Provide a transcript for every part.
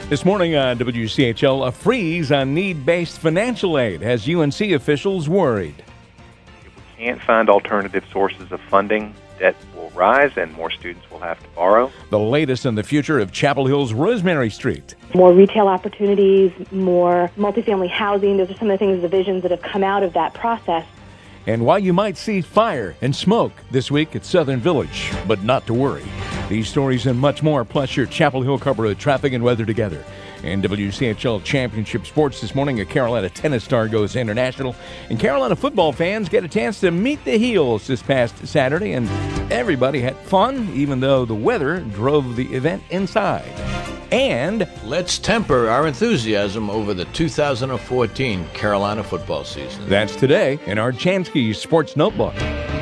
This morning on WCHL, a freeze on need-based financial aid has UNC officials worried. If we can't find alternative sources of funding, debt will rise and more students will have to borrow. The latest on the future of Chapel Hill's Rosemary Street. More retail opportunities, more multifamily housing. Those are some of the things, the visions that have come out of that process. And why you might see fire and smoke this week at Southern Village, but not to worry. These stories and much more, plus your Chapel Hill cover of traffic and weather together. In WCHL Championship Sports this morning, a Carolina tennis star goes international, and Carolina football fans get a chance to meet the Heels this past Saturday, and everybody had fun, even though the weather drove the event inside. And let's temper our enthusiasm over the 2014 Carolina football season. That's today in our Chansky Sports Notebook.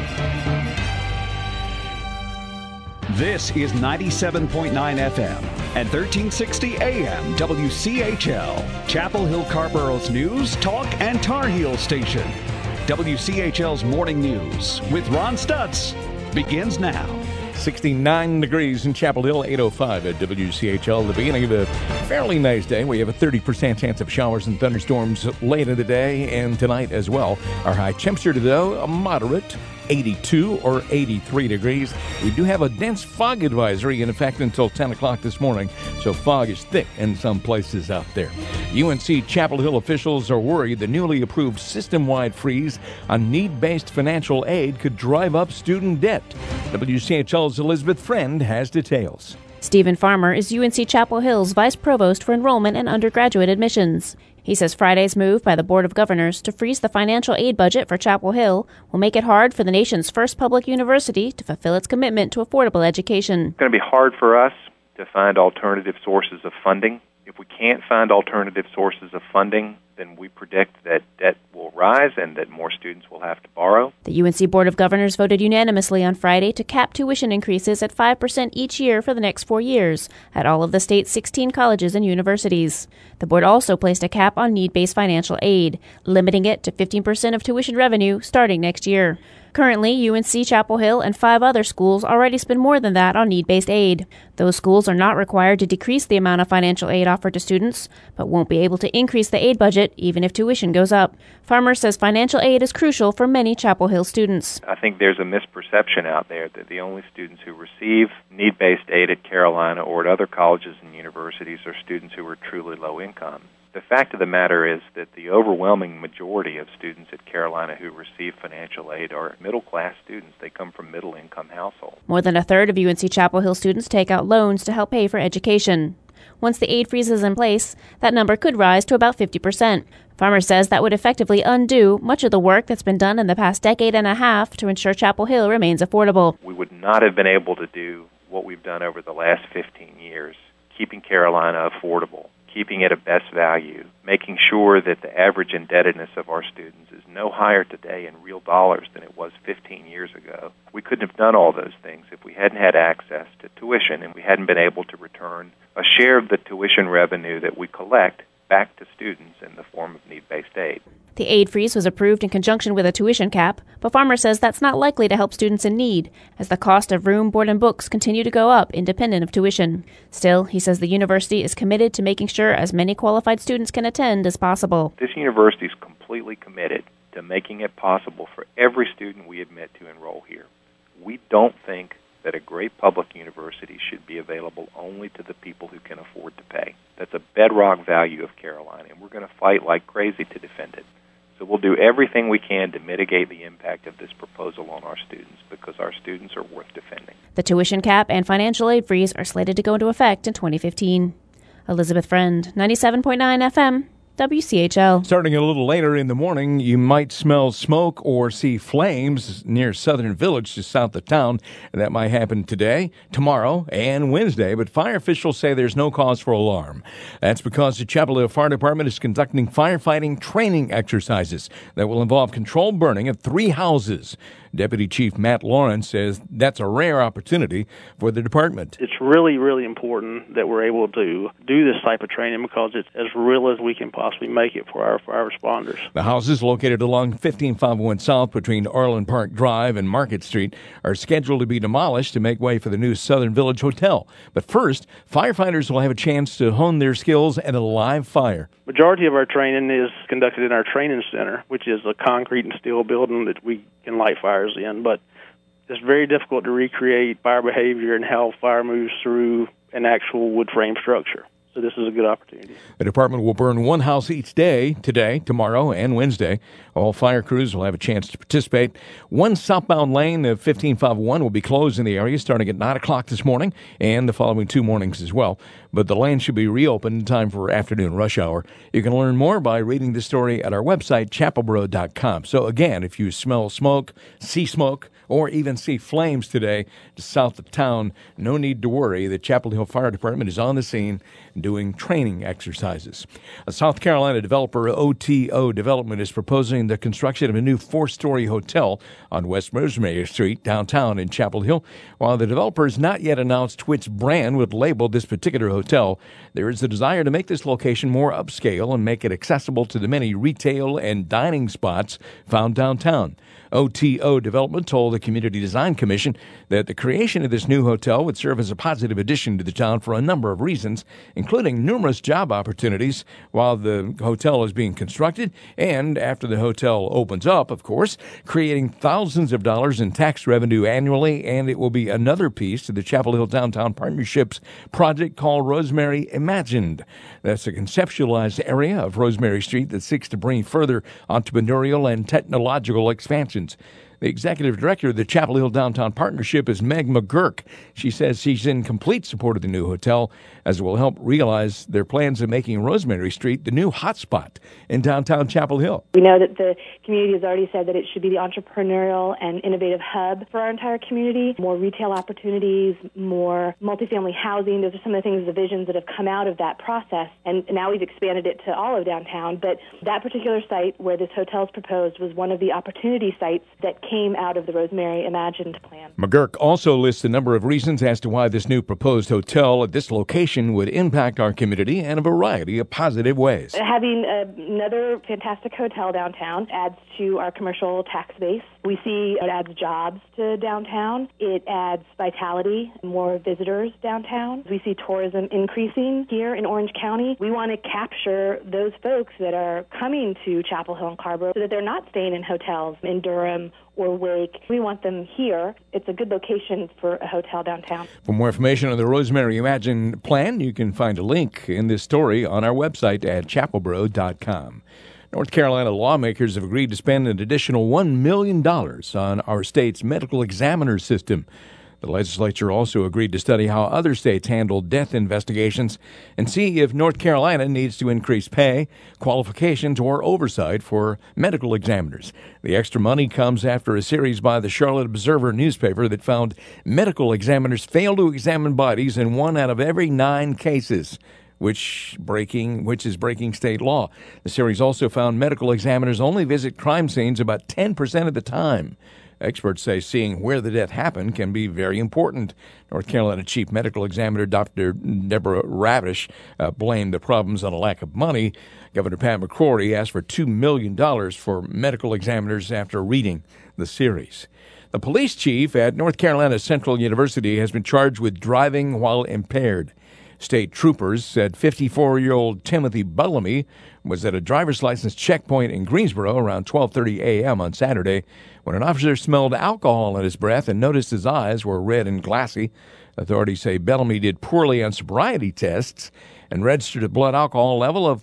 This is 97.9 FM and 1360 AM WCHL, Chapel Hill Carborough's news, talk, and Tar Heel station. WCHL's Morning News with Ron Stutz begins now. 69 degrees in Chapel Hill, 8:05 at WCHL. The beginning of a fairly nice day. We have a 30% chance of showers and thunderstorms later today and tonight as well. Our high temperature today, a moderate 82 or 83 degrees. We do have a dense fog advisory in effect until 10 o'clock this morning, so fog is thick in some places out there. UNC Chapel Hill officials are worried the newly approved system-wide freeze on need-based financial aid could drive up student debt. WCHL's Elizabeth Friend has details. Stephen Farmer is UNC Chapel Hill's Vice Provost for Enrollment and Undergraduate Admissions. He says Friday's move by the Board of Governors to freeze the financial aid budget for Chapel Hill will make it hard for the nation's first public university to fulfill its commitment to affordable education. It's going to be hard for us to find alternative sources of funding. If we can't find alternative sources of funding, then we predict that debt will rise and that more students will have to borrow. The UNC Board of Governors voted unanimously on Friday to cap tuition increases at 5% each year for the next 4 years at all of the state's 16 colleges and universities. The board also placed a cap on need-based financial aid, limiting it to 15% of tuition revenue starting next year. Currently, UNC Chapel Hill and 5 other schools already spend more than that on need-based aid. Those schools are not required to decrease the amount of financial aid offered to students, but won't be able to increase the aid budget even if tuition goes up. Farmer says financial aid is crucial for many Chapel Hill students. I think there's a misperception out there that the only students who receive need-based aid at Carolina or at other colleges and universities are students who are truly low income. The fact of the matter is that the overwhelming majority of students at Carolina who receive financial aid are middle-class students. They come from middle-income households. More than a third of UNC Chapel Hill students take out loans to help pay for education. Once the aid freeze is in place, that number could rise to about 50%. Farmer says that would effectively undo much of the work that's been done in the past decade and a half to ensure Chapel Hill remains affordable. We would not have been able to do what we've done over the last 15 years, keeping Carolina affordable, keeping it at best value, making sure that the average indebtedness of our students is no higher today in real dollars than it was 15 years ago. We couldn't have done all those things if we hadn't had access to tuition and we hadn't been able to return a share of the tuition revenue that we collect back to students in the form of need-based aid. The aid freeze was approved in conjunction with a tuition cap, but Farmer says that's not likely to help students in need, as the cost of room, board, and books continue to go up independent of tuition. Still, he says the university is committed to making sure as many qualified students can attend as possible. This university is completely committed to making it possible for every student we admit to enroll here. We don't think that a great public university should be available only to the people who can afford to pay. That's a bedrock value of Carolina, and we're going to fight like crazy to defend it. So we'll do everything we can to mitigate the impact of this proposal on our students because our students are worth defending. The tuition cap and financial aid freeze are slated to go into effect in 2015. Elizabeth Friend, 97.9 FM. WCHL. Starting a little later in the morning, you might smell smoke or see flames near Southern Village, just south of town. That might happen today, tomorrow, and Wednesday, but fire officials say there's no cause for alarm. That's because the Chapel Hill Fire Department is conducting firefighting training exercises that will involve controlled burning of 3 houses. Deputy Chief Matt Lawrence says that's a rare opportunity for the department. It's really, really important that we're able to do this type of training because it's as real as we can possibly make it for our responders. The houses located along 15501 South between Orland Park Drive and Market Street are scheduled to be demolished to make way for the new Southern Village Hotel. But first, firefighters will have a chance to hone their skills at a live fire. Majority of our training is conducted in our training center, which is a concrete and steel building that we can light fires in. But it's very difficult to recreate fire behavior and how fire moves through an actual wood frame structure. So this is a good opportunity. The department will burn one house each day, today, tomorrow, and Wednesday. All fire crews will have a chance to participate. One southbound lane of 15501 will be closed in the area starting at 9 o'clock this morning and the following 2 mornings as well. But the lane should be reopened in time for afternoon rush hour. You can learn more by reading the story at our website, chapelboro.com. So again, if you smell smoke, see smoke, or even see flames today south of town, no need to worry. The Chapel Hill Fire Department is on the scene doing training exercises. A South Carolina developer, OTO Development, is proposing the construction of a new 4-story hotel on West Rosemary Street downtown in Chapel Hill. While the developer has not yet announced which brand would label this particular hotel, there is a desire to make this location more upscale and make it accessible to the many retail and dining spots found downtown. OTO Development told the Community Design Commission that the creation of this new hotel would serve as a positive addition to the town for a number of reasons, including numerous job opportunities while the hotel is being constructed and after the hotel opens up, of course, creating thousands of dollars in tax revenue annually, and it will be another piece to the Chapel Hill Downtown Partnership's project called Rosemary Imagined. That's a conceptualized area of Rosemary Street that seeks to bring further entrepreneurial and technological expansion. The executive director of the Chapel Hill Downtown Partnership is Meg McGurk. She says she's in complete support of the new hotel, as it will help realize their plans of making Rosemary Street the new hotspot in downtown Chapel Hill. We know that the community has already said that it should be the entrepreneurial and innovative hub for our entire community. More retail opportunities, more multifamily housing. Those are some of the things, the visions that have come out of that process. And now we've expanded it to all of downtown. But that particular site where this hotel is proposed was one of the opportunity sites that came out of the Rosemary Imagined plan. McGurk also lists a number of reasons as to why this new proposed hotel at this location would impact our community in a variety of positive ways. Having another fantastic hotel downtown adds to our commercial tax base. We see it adds jobs to downtown. It adds vitality, more visitors downtown. We see tourism increasing here in Orange County. We want to capture those folks that are coming to Chapel Hill and Carrboro so that they're not staying in hotels in Durham or Wake. We want them here. It's a good location for a hotel downtown. For more information on the Rosemary Imagine plan, you can find a link in this story on our website at chapelboro.com. North Carolina lawmakers have agreed to spend an additional $1 million on our state's medical examiner system. The legislature also agreed to study how other states handle death investigations and see if North Carolina needs to increase pay, qualifications, or oversight for medical examiners. The extra money comes after a series by the Charlotte Observer newspaper that found medical examiners fail to examine bodies in 1 out of every 9 cases, which is breaking state law. The series also found medical examiners only visit crime scenes about 10% of the time. Experts say seeing where the death happened can be very important. North Carolina Chief Medical Examiner Dr. Deborah Ravish blamed the problems on a lack of money. Governor Pat McCrory asked for $2 million for medical examiners after reading the series. The police chief at North Carolina Central University has been charged with driving while impaired. State troopers said 54-year-old Timothy Bellamy was at a driver's license checkpoint in Greensboro around 12:30 a.m. on Saturday when an officer smelled alcohol in his breath and noticed his eyes were red and glassy. Authorities say Bellamy did poorly on sobriety tests and registered a blood alcohol level of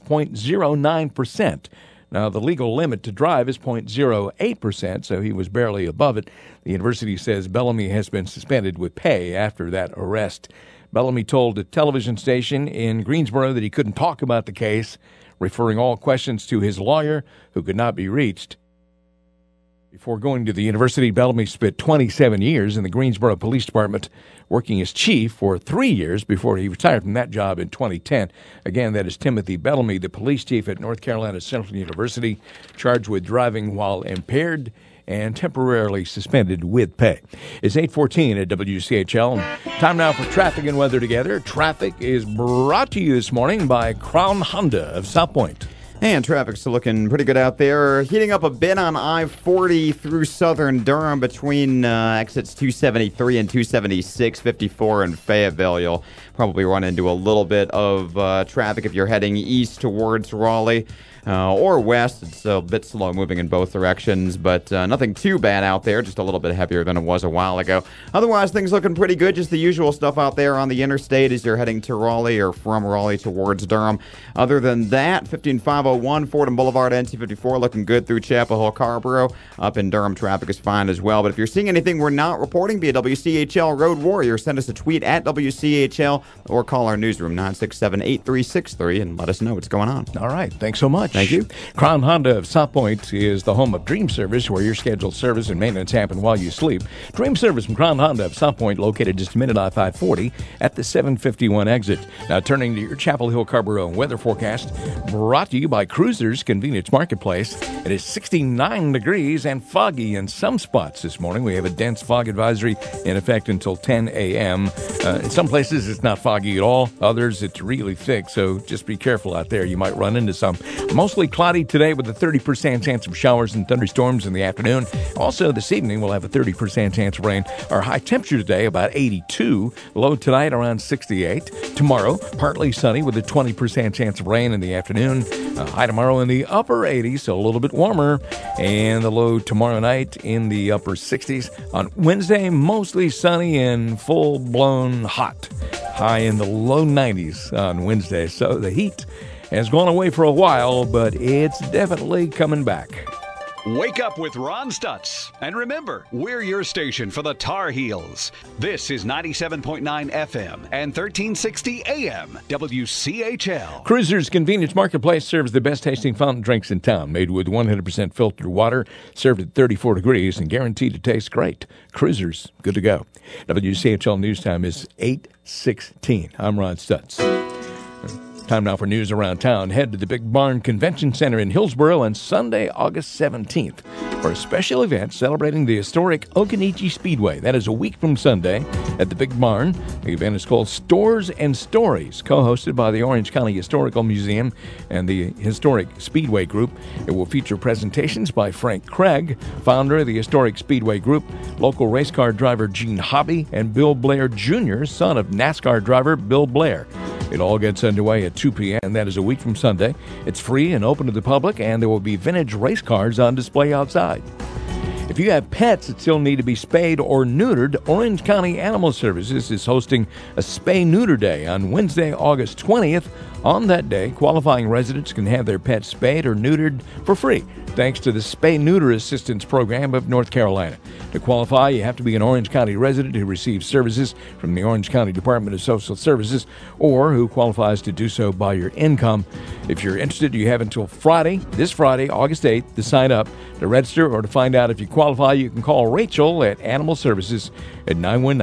0.09%. Now, the legal limit to drive is 0.08%, so he was barely above it. The university says Bellamy has been suspended with pay after that arrest. Bellamy told a television station in Greensboro that he couldn't talk about the case, referring all questions to his lawyer, who could not be reached. Before going to the university, Bellamy spent 27 years in the Greensboro Police Department, working as chief for 3 years before he retired from that job in 2010. Again, that is Timothy Bellamy, the police chief at North Carolina Central University, charged with driving while impaired and temporarily suspended with pay. It's 8:14 at WCHL. Time now for traffic and weather together. Traffic is brought to you this morning by Crown Honda of South Point. And traffic's looking pretty good out there. Heating up a bit on I-40 through southern Durham between exits 273 and 276, 54 in Fayetteville. You'll probably run into a little bit of traffic if you're heading east towards Raleigh. Or west. It's a bit slow moving in both directions, but nothing too bad out there, just a little bit heavier than it was a while ago. Otherwise, things looking pretty good, just the usual stuff out there on the interstate as you're heading to Raleigh or from Raleigh towards Durham. Other than that, 15501 Fordham Boulevard, NC54 looking good through Chapel Hill, Carrboro. Up in Durham, traffic is fine as well. But if you're seeing anything we're not reporting, be a WCHL Road Warrior. Send us a tweet at WCHL or call our newsroom 967-8363 and let us know what's going on. All right. Thanks so much. Thank you. Crown Honda of South Point is the home of Dream Service, where your scheduled service and maintenance happen while you sleep. Dream Service from Crown Honda of South Point, located just a minute I-540 at the 751 exit. Now turning to your Chapel Hill, Carrboro weather forecast, brought to you by Cruisers Convenience Marketplace. It is 69 degrees and foggy in some spots this morning. We have a dense fog advisory in effect until 10 a.m. In some places it's not foggy at all. Others it's really thick, so just be careful out there. You might run into some. Mostly cloudy today with a 30% chance of showers and thunderstorms in the afternoon. Also, this evening, we'll have a 30% chance of rain. Our high temperature today, about 82. Low tonight, around 68. Tomorrow, partly sunny with a 20% chance of rain in the afternoon. High tomorrow in the upper 80s, so a little bit warmer. And the low tomorrow night in the upper 60s. On Wednesday, mostly sunny and full-blown hot. High in the low 90s on Wednesday. So the heat has gone away for a while, but it's definitely coming back. Wake up with Ron Stutz. And remember, we're your station for the Tar Heels. This is 97.9 FM and 1360 AM, WCHL. Cruisers Convenience Marketplace serves the best tasting fountain drinks in town, made with 100% filtered water, served at 34 degrees, and guaranteed to taste great. Cruisers, good to go. WCHL News Time is 8:16. I'm Ron Stutz. Time now for news around town. Head to the Big Barn Convention Center in Hillsboro on Sunday, August 17th for a special event celebrating the historic Occoneechee Speedway. That is a week from Sunday at the Big Barn. The event is called Stores and Stories, co-hosted by the Orange County Historical Museum and the Historic Speedway Group. It will feature presentations by Frank Craig, founder of the Historic Speedway Group, local race car driver Gene Hobby, and Bill Blair Jr., son of NASCAR driver Bill Blair. It all gets underway at 2 p.m., and that is a week from Sunday. It's free and open to the public, and there will be vintage race cars on display outside. If you have pets that still need to be spayed or neutered, Orange County Animal Services is hosting a Spay-Neuter Day on Wednesday, August 20th. On that day, qualifying residents can have their pets spayed or neutered for free, thanks to the Spay-Neuter Assistance Program of North Carolina. To qualify, you have to be an Orange County resident who receives services from the Orange County Department of Social Services or who qualifies to do so by your income. If you're interested, you have until this Friday, August 8th, to sign up, to register, or to find out if you qualify. You can call Rachel at Animal Services at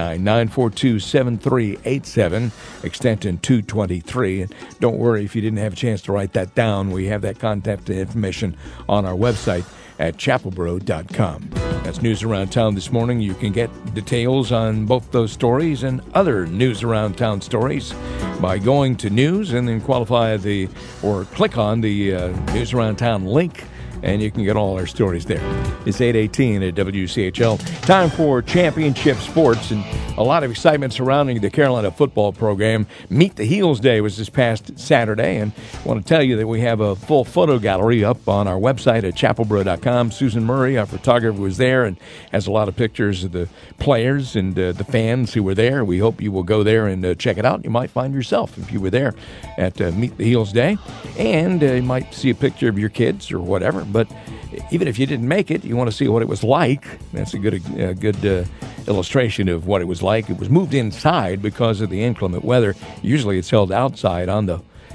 919-942-7387, extension 223. And don't worry if you didn't have a chance to write that down. We have that contact information on our website at chapelboro.com. That's news around town this morning. You can get details on both those stories and other news around town stories by going to news and then click on the news around town link, and you can get all our stories there. It's 8:18 at WCHL. Time for championship sports, and a lot of excitement surrounding the Carolina football program. Meet the Heels Day was this past Saturday, and I want to tell you that we have a full photo gallery up on our website at chapelboro.com. Susan Murray, our photographer, was there and has a lot of pictures of the players and the fans who were there. We hope you will go there and check it out. You might find yourself if you were there at Meet the Heels Day, and you might see a picture of your kids or whatever. But even if you didn't make it, you want to see what it was like. That's a good illustration of what it was like. It was moved inside because of the inclement weather. Usually it's held outside on the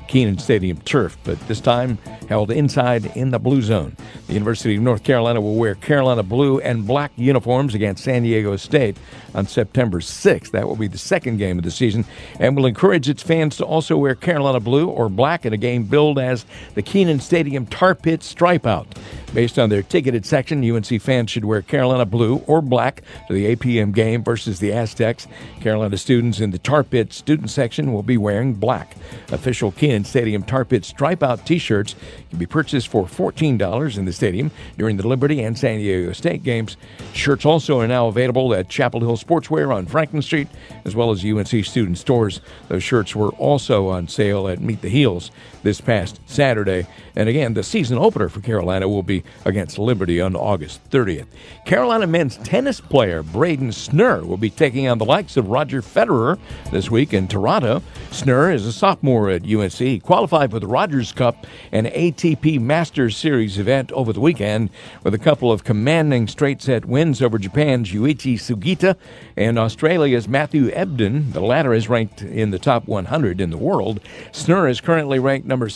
Kenan Stadium turf, but this time held inside in the Blue Zone. The University of North Carolina will wear Carolina blue and black uniforms against San Diego State on September 6th. That will be the second game of the season, and will encourage its fans to also wear Carolina blue or black in a game billed as the Kenan Stadium Tar Pit Stripe Out. Based on their ticketed section, UNC fans should wear Carolina blue or black to the 8 p.m. game versus the Aztecs. Carolina students in the Tar Pit student section will be wearing black. Official Kenan Stadium Tar Pit Stripe Out t-shirts can be purchased for $14 in the stadium during the Liberty and San Diego State games. Shirts also are now available at Chapel Hill Sportswear on Franklin Street, as well as UNC student stores. Those shirts were also on sale at Meet the Heels this past Saturday. And again, the season opener for Carolina will be against Liberty on August 30th. Carolina men's tennis player Braden Snurr will be taking on the likes of Roger Federer this week in Toronto. Snurr is a sophomore at UNC. He qualified for the Rogers Cup, an ATP Masters Series event over the weekend, with a couple of commanding straight-set wins over Japan's Yuichi Sugita and Australia's Matthew Ebden. The latter is ranked in the top 100 in the world. Snurr is currently ranked number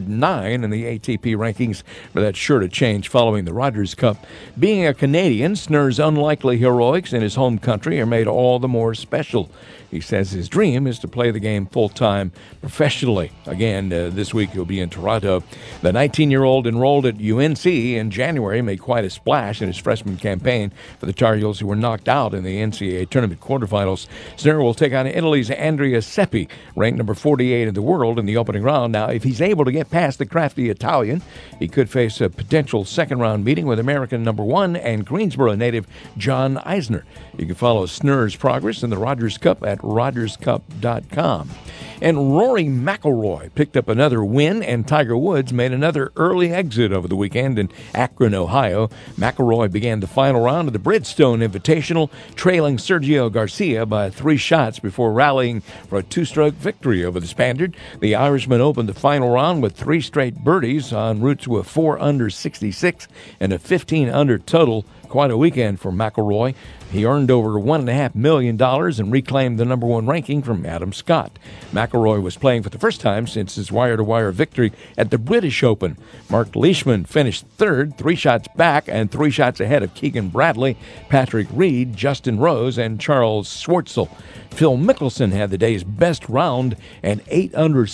609 in the ATP rankings, but that's sure to change following the Rogers Cup. Being a Canadian, Snurr's unlikely heroics in his home country are made all the more special. He says his dream is to play the game full-time professionally. Again, this week he'll be in Toronto. The 19-year-old enrolled at UNC in January made quite a splash in his freshman campaign for the Tar Heels, who were knocked out in the NCAA tournament quarterfinals. Snurr will take on Italy's Andrea Seppi, ranked number 48 in the world in the opening round. Now, if he's able to get past the crafty Italian, he could face a potential second-round meeting with American number 1 and Greensboro native John Eisner. You can follow Snurr's progress in the Rogers Cup at RogersCup.com. And Rory McIlroy picked up another win, and Tiger Woods made another early exit over the weekend in Akron, Ohio. McIlroy began the final round of the Bridgestone Invitational, trailing Sergio Garcia by 3 shots before rallying for a 2-stroke victory over the Spaniard. The Irishman opened the final round with 3 straight birdies en route to a 4-under 66 and a 15-under total. Quite a weekend for McIlroy. He earned over $1.5 million and reclaimed the number 1 ranking from Adam Scott. McIlroy was playing for the first time since his wire-to-wire victory at the British Open. Mark Leishman finished third, 3 shots back and 3 shots ahead of Keegan Bradley, Patrick Reed, Justin Rose, and Charles Schwartzel. Phil Mickelson had the day's best round, an 8-under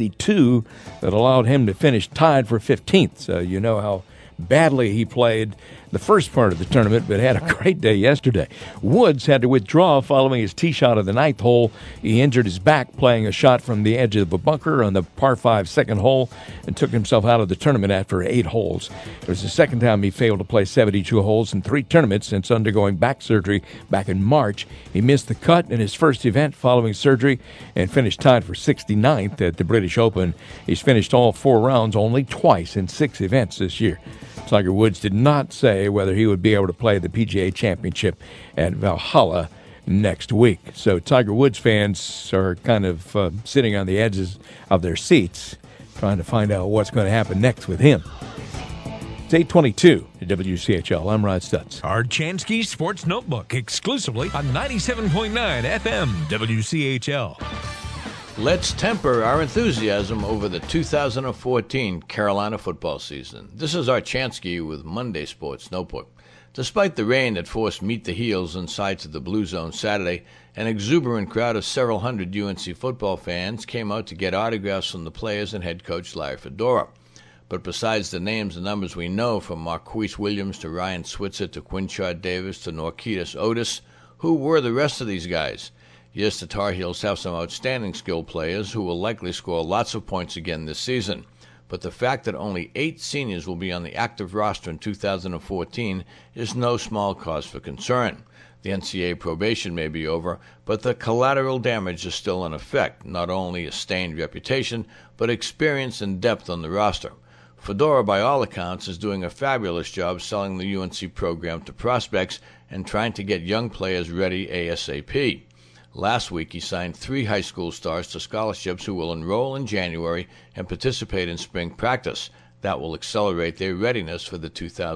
62 that allowed him to finish tied for 15th. So you know how badly he played the first part of the tournament, but had a great day yesterday. Woods had to withdraw following his tee shot of the 9th hole. He injured his back playing a shot from the edge of the bunker on the par 5 second hole and took himself out of the tournament after 8 holes. It was the second time he failed to play 72 holes in 3 tournaments since undergoing back surgery back in March. He missed the cut in his first event following surgery and finished tied for 69th at the British Open. He's finished all 4 rounds only twice in 6 events this year. Tiger Woods did not say whether he would be able to play the PGA Championship at Valhalla next week. So Tiger Woods fans are kind of sitting on the edges of their seats trying to find out what's going to happen next with him. It's 8:22 at WCHL. I'm Rod Stutz. Our Chansky Sports Notebook exclusively on 97.9 FM WCHL. Let's temper our enthusiasm over the 2014 Carolina football season. This is our Chansky with Monday Sports Notebook. Despite the rain that forced Meet the Heels inside to the Blue Zone Saturday, an exuberant crowd of several hundred UNC football fans came out to get autographs from the players and head coach Larry Fedora. But besides the names and numbers we know, from Marquise Williams to Ryan Switzer to Quinchard Davis to Norquidus Otis, who were the rest of these guys? Yes, the Tar Heels have some outstanding skilled players who will likely score lots of points again this season. But the fact that only 8 seniors will be on the active roster in 2014 is no small cause for concern. The NCAA probation may be over, but the collateral damage is still in effect, not only a stained reputation, but experience and depth on the roster. Fedora, by all accounts, is doing a fabulous job selling the UNC program to prospects and trying to get young players ready ASAP. Last week, he signed 3 high school stars to scholarships who will enroll in January and participate in spring practice. That will accelerate their readiness for the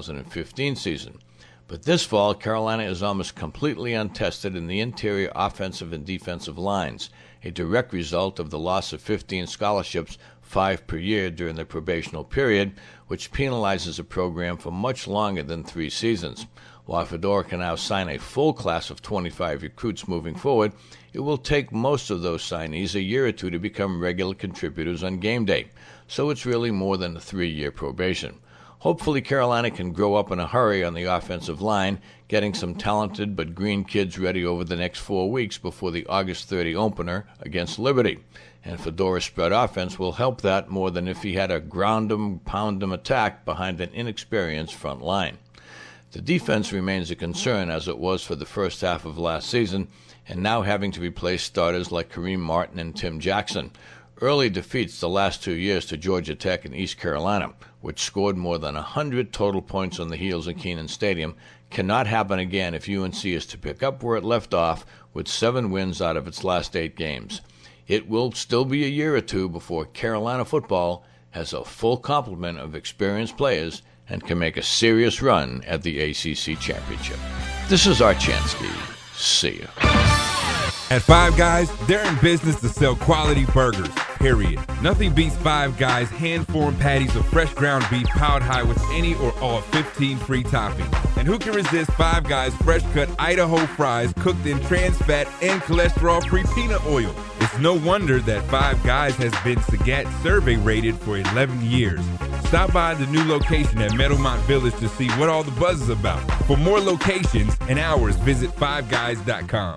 2015 season. But this fall, Carolina is almost completely untested in the interior offensive and defensive lines, a direct result of the loss of 15 scholarships, 5 per year during the probational period, which penalizes a program for much longer than 3 seasons. While Fedora can now sign a full class of 25 recruits moving forward, it will take most of those signees a year or two to become regular contributors on game day, so it's really more than a 3-year probation. Hopefully Carolina can grow up in a hurry on the offensive line, getting some talented but green kids ready over the next 4 weeks before the August 30 opener against Liberty. And Fedora's spread offense will help that more than if he had a ground-em, pound-em attack behind an inexperienced front line. The defense remains a concern as it was for the first half of last season, and now having to replace starters like Kareem Martin and Tim Jackson. Early defeats the last 2 years to Georgia Tech and East Carolina, which scored more than 100 total points on the heels of Kenan Stadium, cannot happen again if UNC is to pick up where it left off with 7 wins out of its last 8 games. It will still be a year or two before Carolina football has a full complement of experienced players and can make a serious run at the ACC Championship. This is Art Chansky. See ya. At Five Guys, they're in business to sell quality burgers, period. Nothing beats Five Guys hand-formed patties of fresh ground beef piled high with any or all 15 free toppings. And who can resist Five Guys fresh-cut Idaho fries cooked in trans fat and cholesterol-free peanut oil? It's no wonder that Five Guys has been Sagat survey rated for 11 years. Stop by the new location at Meadowmont Village to see what all the buzz is about. For more locations and hours, visit fiveguys.com.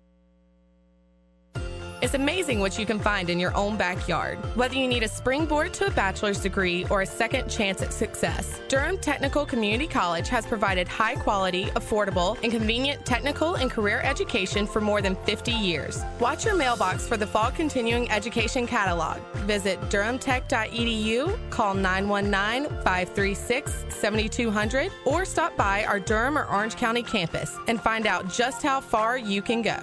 It's amazing what you can find in your own backyard. Whether you need a springboard to a bachelor's degree or a second chance at success, Durham Technical Community College has provided high-quality, affordable, and convenient technical and career education for more than 50 years. Watch your mailbox for the Fall Continuing Education Catalog. Visit durhamtech.edu, call 919-536-7200, or stop by our Durham or Orange County campus and find out just how far you can go.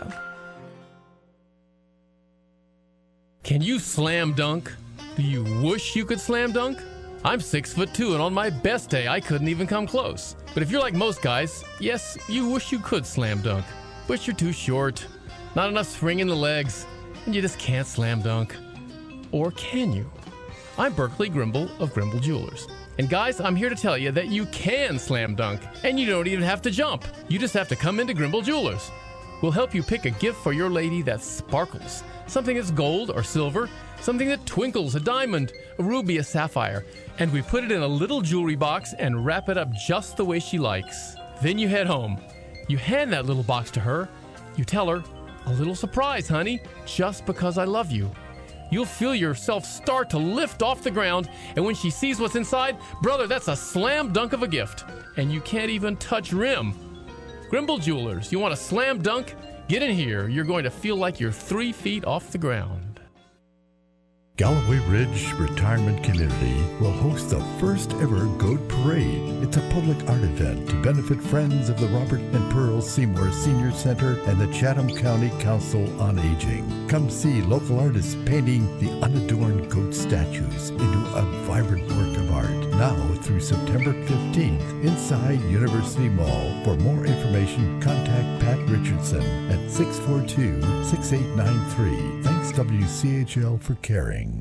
Can you slam dunk? Do you wish you could slam dunk? I'm 6'2", and on my best day, I couldn't even come close. But if you're like most guys, yes, you wish you could slam dunk. But you're too short, not enough spring in the legs, and you just can't slam dunk. Or can you? I'm Berkeley Grimble of Grimble Jewelers. And guys, I'm here to tell you that you can slam dunk, and you don't even have to jump. You just have to come into Grimble Jewelers. We'll help you pick a gift for your lady that sparkles. Something that's gold or silver, something that twinkles, a diamond, a ruby, a sapphire. And we put it in a little jewelry box and wrap it up just the way she likes. Then you head home. You hand that little box to her. You tell her, a little surprise, honey, just because I love you. You'll feel yourself start to lift off the ground, and when she sees what's inside, brother, that's a slam dunk of a gift. And you can't even touch rim. Grimble Jewelers, you want a slam dunk? Get in here. You're going to feel like you're 3 feet off the ground. Galloway Ridge Retirement Community will host the first ever Goat Parade. It's a public art event to benefit friends of the Robert and Pearl Seymour Senior Center and the Chatham County Council on Aging. Come see local artists painting the unadorned goat statues into a vibrant work of art. Now through September 15th inside University Mall. For more information, contact Pat Richardson at 642-6893. Thanks WCHL for caring.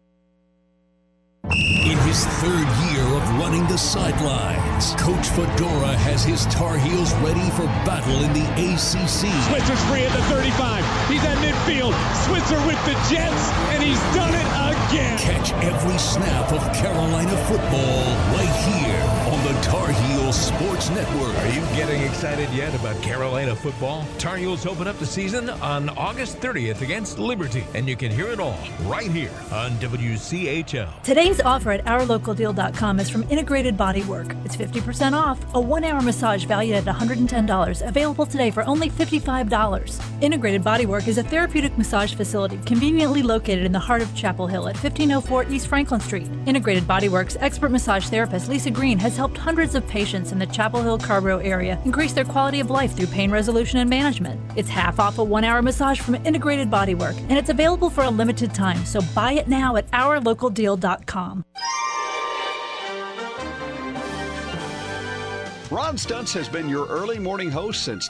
In his 3rd year of running the sidelines, Coach Fedora has his Tar Heels ready for battle in the ACC. Switzer's free at the 35. He's at midfield. Switzer with the Jets, and he's done it again. Catch every snap of Carolina football right here on the Tar Heels Sports Network. Are you getting excited yet about Carolina football? Tar Heels open up the season on August 30th against Liberty, and you can hear it all right here on WCHL. Today's offer at OurLocalDeal.com is from Integrated Bodywork. It's 50% off, a 1-hour massage valued at $110, available today for only $55. Integrated Bodywork is a therapeutic massage facility conveniently located in the heart of Chapel Hill at 1504 East Franklin Street. Integrated Bodywork's expert massage therapist Lisa Green has helped hundreds of patients in the Chapel Hill-Carborough area increase their quality of life through pain resolution and management. It's half off a 1-hour massage from Integrated Bodywork, and it's available for a limited time, so buy it now at OurLocalDeal.com. Ron Stutz has been your early morning host since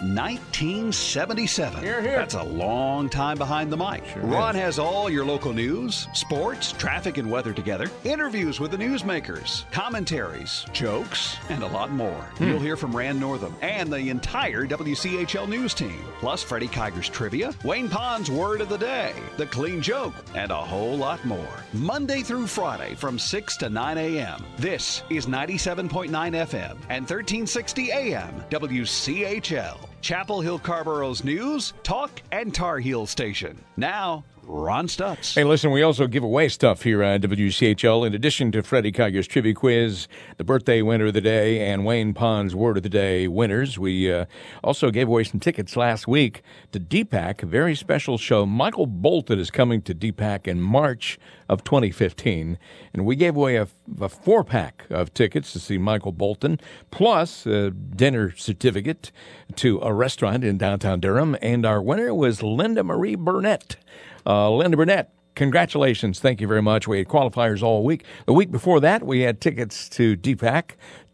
1977. Hear, hear. That's a long time behind the mic. Sure Ron is. has all your local news, sports, traffic, and weather together, interviews with the newsmakers, commentaries, jokes, and a lot more. You'll hear from Rand Northam and the entire WCHL news team, plus Freddie Kiger's trivia, Wayne Pond's word of the day, the clean joke, and a whole lot more. Monday through Friday from 6 to 9 a.m. This is 97.9 FM and 1360 AM WCHL, Chapel Hill Carborough's news, talk, and Tar Heel station. Now, Ron Stutz. Hey, listen, we also give away stuff here at WCHL. In addition to Freddie Kiger's Trivia Quiz, the Birthday Winner of the Day, and Wayne Pond's Word of the Day winners, we also gave away some tickets last week to DPAC, a very special show. Michael Bolton is coming to DPAC in March of 2015, and we gave away a 4-pack of tickets to see Michael Bolton, plus a dinner certificate to a restaurant in downtown Durham, and our winner was Linda Marie Burnett. Linda Burnett, congratulations. Thank you very much. We had qualifiers all week. The week before that, we had tickets to DPAC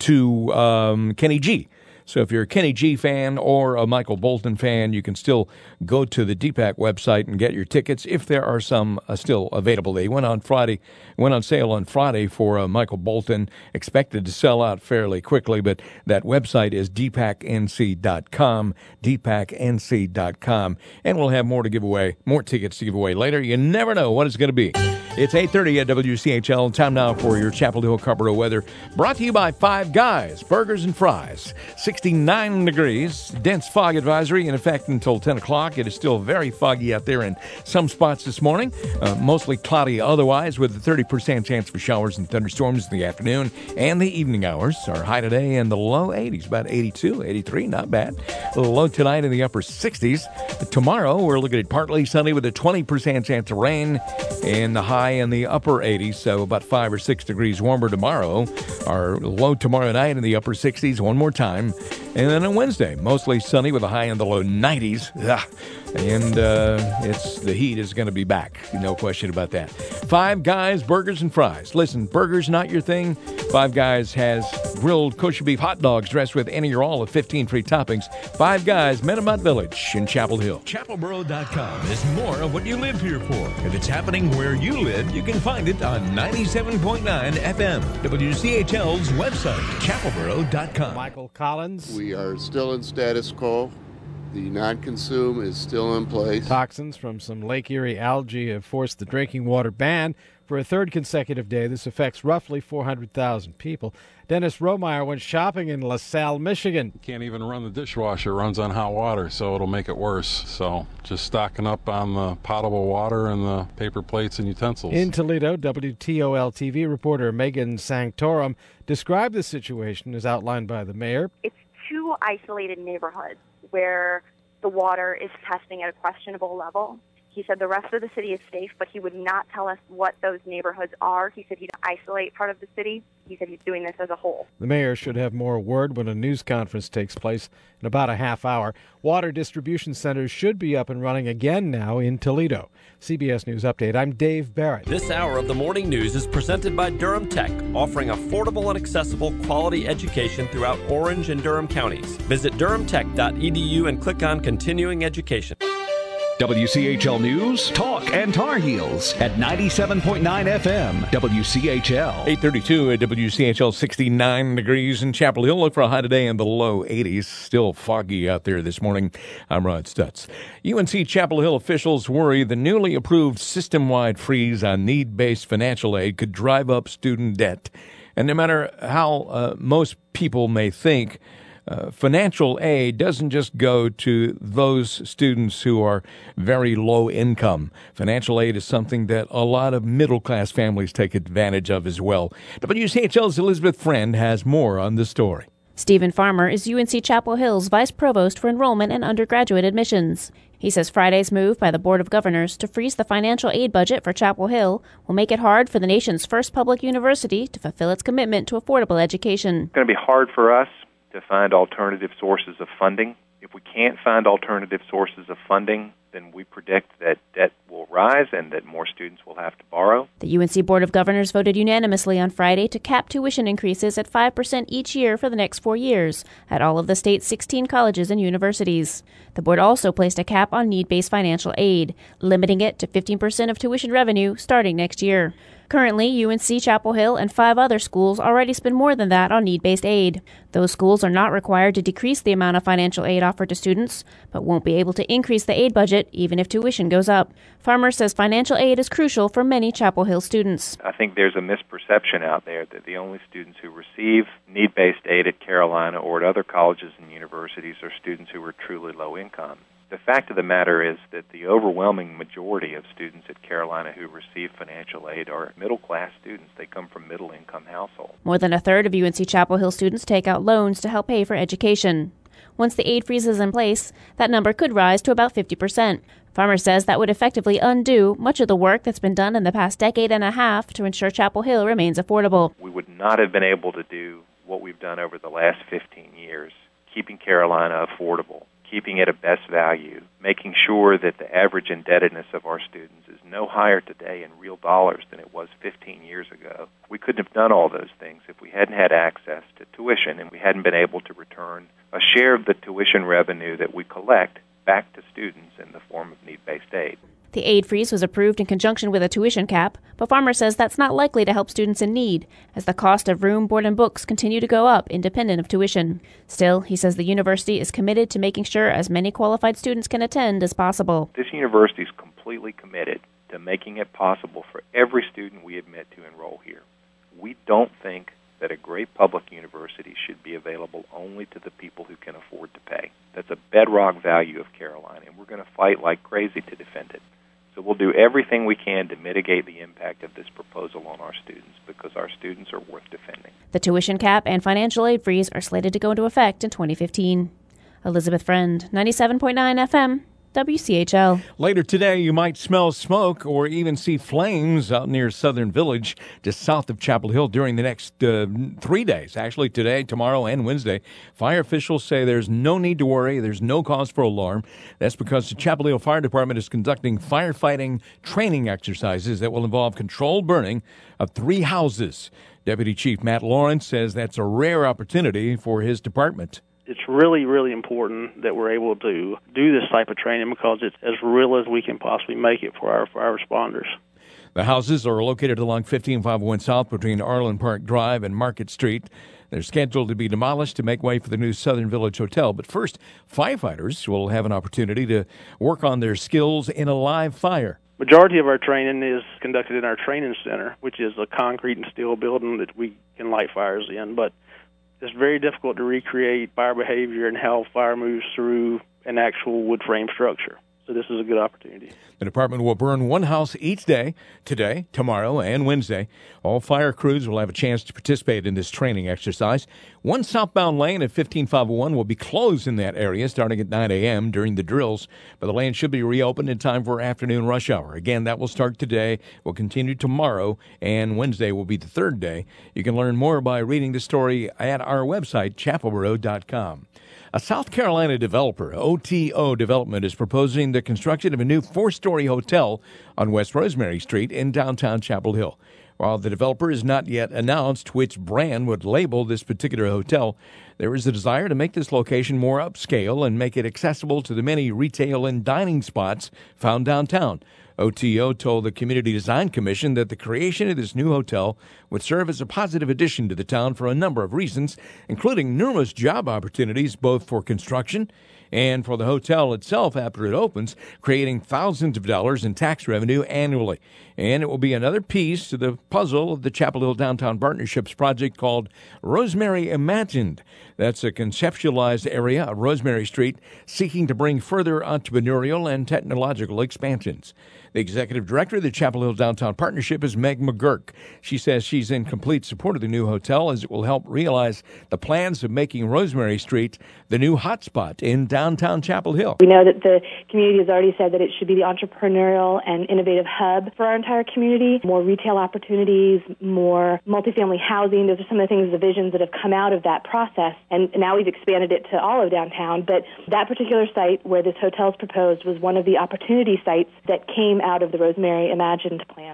to Kenny G. So if you're a Kenny G fan or a Michael Bolton fan, you can still go to the DPAC website and get your tickets if there are some still available. They went on sale on Friday for Michael Bolton, expected to sell out fairly quickly, but that website is dpacnc.com, dpacnc.com, and we'll have more tickets to give away later. You never know what it's going to be. It's 8:30 at WCHL. Time now for your Chapel Hill Carrboro weather. Brought to you by Five Guys Burgers and Fries. 69 degrees. Dense fog advisory in effect until 10 o'clock. It is still very foggy out there in some spots this morning. Mostly cloudy otherwise, with a 30% chance for showers and thunderstorms in the afternoon and the evening hours. Our high today in the low 80s, about 82, 83, not bad. A low tonight in the upper 60s. Tomorrow, we're looking at partly sunny with a 20% chance of rain, and the high in the upper 80s, so about 5 or 6 degrees warmer tomorrow. Our low tomorrow night in the upper 60s one more time. And then on Wednesday, mostly sunny with a high in the low 90s. Ugh. And the heat is going to be back. No question about that. Five Guys Burgers and Fries. Listen, burgers not your thing? Five Guys has grilled kosher beef hot dogs dressed with any or all of 15 free toppings. Five Guys, Metamont Village in Chapel Hill. ChapelBoro.com is more of what you live here for. If it's happening where you live, you can find it on 97.9 FM. WCHL's website, ChapelBoro.com. Michael Collins. We are still in status quo. The non-consume is still in place. Toxins from some Lake Erie algae have forced the drinking water ban for a third consecutive day. This affects roughly 400,000 people. Dennis Romeyer went shopping in LaSalle, Michigan. Can't even run the dishwasher. It runs on hot water, so it'll make it worse. So just stocking up on the potable water and the paper plates and utensils. In Toledo, WTOL-TV reporter Megan Sanctorum described the situation as outlined by the mayor. It's two isolated neighborhoods where the water is testing at a questionable level. He said the rest of the city is safe, but he would not tell us what those neighborhoods are. He said he'd isolate part of the city. He said he's doing this as a whole. The mayor should have more word when a news conference takes place in about a half hour. Water distribution centers should be up and running again now in Toledo. CBS News Update, I'm Dave Barrett. This hour of the morning news is presented by Durham Tech, offering affordable and accessible quality education throughout Orange and Durham counties. Visit durhamtech.edu and click on Continuing Education. WCHL News, Talk, and Tar Heels at 97.9 FM, WCHL. 8:32 at WCHL, 69 degrees in Chapel Hill. Look for a high today in the low 80s. Still foggy out there this morning. I'm Ron Stutz. UNC Chapel Hill officials worry the newly approved system-wide freeze on need-based financial aid could drive up student debt. And no matter how most people may think, financial aid doesn't just go to those students who are very low income. Financial aid is something that a lot of middle-class families take advantage of as well. WCHL's Elizabeth Friend has more on the story. Stephen Farmer is UNC Chapel Hill's Vice Provost for Enrollment and Undergraduate Admissions. He says Friday's move by the Board of Governors to freeze the financial aid budget for Chapel Hill will make it hard for the nation's first public university to fulfill its commitment to affordable education. It's going to be hard for us to find alternative sources of funding. If we can't find alternative sources of funding, then we predict that debt will rise and that more students will have to borrow. The UNC Board of Governors voted unanimously on Friday to cap tuition increases at 5% each year for the next 4 years at all of the state's 16 colleges and universities. The board also placed a cap on need-based financial aid, limiting it to 15% of tuition revenue starting next year. Currently, UNC Chapel Hill and 5 other schools already spend more than that on need-based aid. Those schools are not required to decrease the amount of financial aid offered to students, but won't be able to increase the aid budget even if tuition goes up. Farmer says financial aid is crucial for many Chapel Hill students. I think there's a misperception out there that the only students who receive need-based aid at Carolina or at other colleges and universities are students who are truly low income. The fact of the matter is that the overwhelming majority of students at Carolina who receive financial aid are middle-class students. They come from middle-income households. More than a third of UNC Chapel Hill students take out loans to help pay for education. Once the aid freeze is in place, that number could rise to about 50%. Farmer says that would effectively undo much of the work that's been done in the past decade and a half to ensure Chapel Hill remains affordable. We would not have been able to do what we've done over the last 15 years, keeping Carolina affordable, keeping it at best value, making sure that the average indebtedness of our students is no higher today in real dollars than it was 15 years ago. We couldn't have done all those things if we hadn't had access to tuition and we hadn't been able to return a share of the tuition revenue that we collect back to students in the form of need-based aid. The aid freeze was approved in conjunction with a tuition cap, but Farmer says that's not likely to help students in need, as the cost of room, board, and books continue to go up independent of tuition. Still, he says the university is committed to making sure as many qualified students can attend as possible. This university is completely committed to making it possible for every student we admit to enroll here. We don't think that a great public university should be available only to the people who can afford to pay. That's a bedrock value of Carolina, and we're going to fight like crazy to defend it. So we'll do everything we can to mitigate the impact of this proposal on our students because our students are worth defending. The tuition cap and financial aid freeze are slated to go into effect in 2015. Elizabeth Friend, 97.9 FM, WCHL. Later today, you might smell smoke or even see flames out near Southern Village, just south of Chapel Hill, during the next 3 days. Actually, today, tomorrow, and Wednesday. Fire officials say there's no need to worry. There's no cause for alarm. That's because the Chapel Hill Fire Department is conducting firefighting training exercises that will involve controlled burning of 3 houses. Deputy Chief Matt Lawrence says that's a rare opportunity for his department. It's really, really important that we're able to do this type of training because it's as real as we can possibly make it for our fire responders. The houses are located along 15501 South between Arlen Park Drive and Market Street. They're scheduled to be demolished to make way for the new Southern Village Hotel. But first, firefighters will have an opportunity to work on their skills in a live fire. Majority of our training is conducted in our training center, which is a concrete and steel building that we can light fires in. But it's very difficult to recreate fire behavior and how fire moves through an actual wood frame structure. So this is a good opportunity. The department will burn 1 house each day, today, tomorrow, and Wednesday. All fire crews will have a chance to participate in this training exercise. 1 southbound lane at 15501 will be closed in that area starting at 9 a.m. during the drills, but the lane should be reopened in time for afternoon rush hour. Again, that will start today, will continue tomorrow, and Wednesday will be the 3rd day. You can learn more by reading the story at our website, chapelboro.com. A South Carolina developer, OTO Development, is proposing the construction of a new 4-story hotel on West Rosemary Street in downtown Chapel Hill. While the developer has not yet announced which brand would label this particular hotel, there is a desire to make this location more upscale and make it accessible to the many retail and dining spots found downtown. OTO told the Community Design Commission that the creation of this new hotel would serve as a positive addition to the town for a number of reasons, including numerous job opportunities both for construction and for the hotel itself after it opens, creating thousands of dollars in tax revenue annually. And it will be another piece to the puzzle of the Chapel Hill Downtown Partnerships project called Rosemary Imagined. That's a conceptualized area of Rosemary Street seeking to bring further entrepreneurial and technological expansions. The executive director of the Chapel Hill Downtown Partnership is Meg McGurk. She says she's in complete support of the new hotel as it will help realize the plans of making Rosemary Street the new hotspot in downtown Chapel Hill. We know that the community has already said that it should be the entrepreneurial and innovative hub for our entire community. More retail opportunities, more multifamily housing. Those are some of the things, the visions that have come out of that process. And now we've expanded it to all of downtown. But that particular site where this hotel is proposed was one of the opportunity sites that came out of the Rosemary Imagined plan.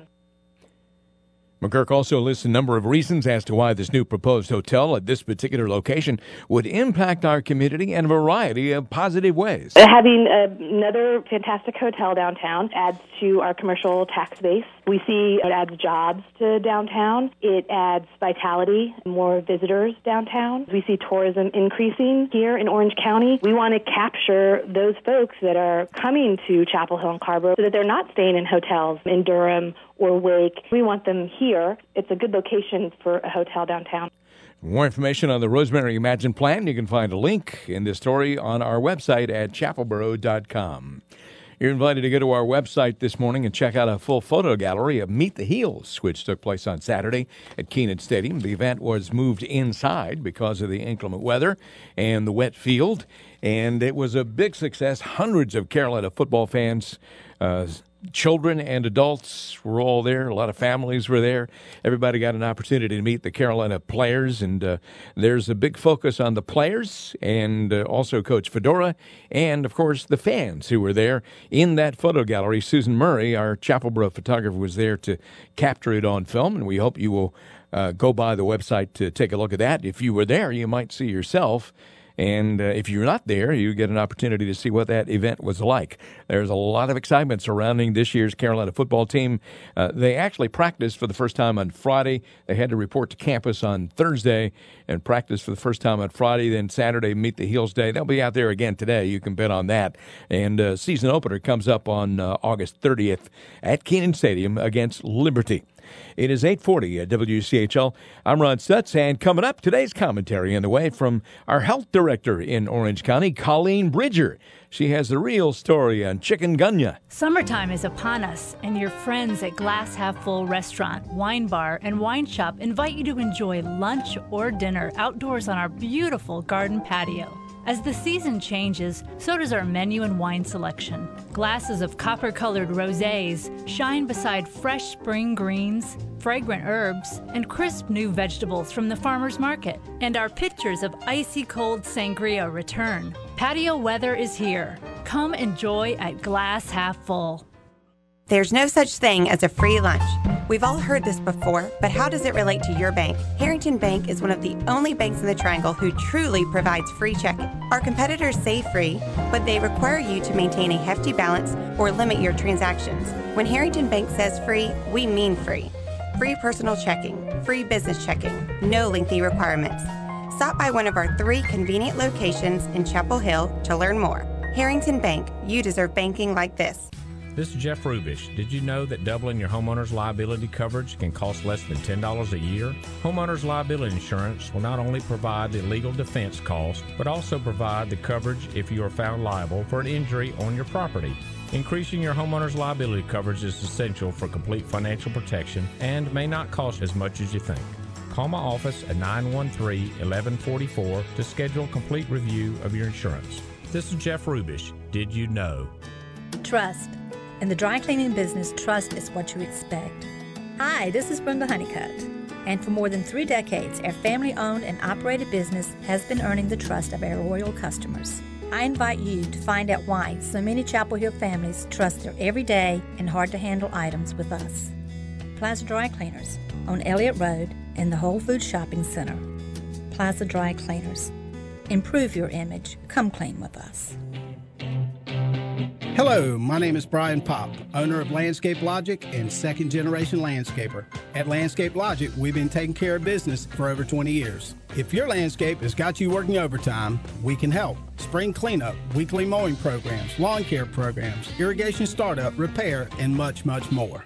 McGurk also lists a number of reasons as to why this new proposed hotel at this particular location would impact our community in a variety of positive ways. Having another fantastic hotel downtown adds to our commercial tax base. We see it adds jobs to downtown. It adds vitality, more visitors downtown. We see tourism increasing here in Orange County. We want to capture those folks that are coming to Chapel Hill and Carrboro so that they're not staying in hotels in Durham or Wake. We want them here. It's a good location for a hotel downtown. For more information on the Rosemary Imagine plan, you can find a link in this story on our website at chapelboro.com. You're invited to go to our website this morning and check out a full photo gallery of Meet the Heels, which took place on Saturday at Kenan Stadium. The event was moved inside because of the inclement weather and the wet field, and it was a big success. Hundreds of Carolina football fans, children and adults were all there. A lot of families were there. Everybody got an opportunity to meet the Carolina players, and there's a big focus on the players and also Coach Fedora and, of course, the fans who were there in that photo gallery. Susan Murray, our Chapelboro photographer, was there to capture it on film, and we hope you will go by the website to take a look at that. If you were there, you might see yourself. And if you're not there, you get an opportunity to see what that event was like. There's a lot of excitement surrounding this year's Carolina football team. They actually practiced for the first time on Friday. They had to report to campus on Thursday and practice for the first time on Friday. Then Saturday, Meet the Heels Day. They'll be out there again today. You can bet on that. And season opener comes up on August 30th at Kenan Stadium against Liberty. It is 8:40 at WCHL. I'm Ron Stutz, and coming up, today's commentary on the way from our health director in Orange County, Colleen Bridger. She has the real story on chikungunya. Summertime is upon us, and your friends at Glass Half Full Restaurant, Wine Bar, and Wine Shop invite you to enjoy lunch or dinner outdoors on our beautiful garden patio. As the season changes, so does our menu and wine selection. Glasses of copper-colored rosés shine beside fresh spring greens, fragrant herbs, and crisp new vegetables from the farmer's market. And our pitchers of icy cold sangria return. Patio weather is here. Come enjoy at Glass Half Full. There's no such thing as a free lunch. We've all heard this before, but how does it relate to your bank? Harrington Bank is one of the only banks in the Triangle who truly provides free checking. Our competitors say free, but they require you to maintain a hefty balance or limit your transactions. When Harrington Bank says free, we mean free. Free personal checking, free business checking, no lengthy requirements. Stop by one of our 3 convenient locations in Chapel Hill to learn more. Harrington Bank, you deserve banking like this. This is Jeff Rubish. Did you know that doubling your homeowner's liability coverage can cost less than $10 a year? Homeowner's liability insurance will not only provide the legal defense cost, but also provide the coverage if you are found liable for an injury on your property. Increasing your homeowner's liability coverage is essential for complete financial protection and may not cost as much as you think. Call my office at 913-1144 to schedule a complete review of your insurance. This is Jeff Rubish. Did you know? Trust. In the dry cleaning business, trust is what you expect. Hi, this is Brenda Honeycutt. And for more than 3 decades, our family-owned and operated business has been earning the trust of our loyal customers. I invite you to find out why so many Chapel Hill families trust their everyday and hard-to-handle items with us. Plaza Dry Cleaners on Elliott Road in the Whole Foods Shopping Center. Plaza Dry Cleaners. Improve your image. Come clean with us. Hello, my name is Brian Popp, owner of Landscape Logic and second-generation landscaper. At Landscape Logic, we've been taking care of business for over 20 years. If your landscape has got you working overtime, we can help. Spring cleanup, weekly mowing programs, lawn care programs, irrigation startup, repair, and much, much more.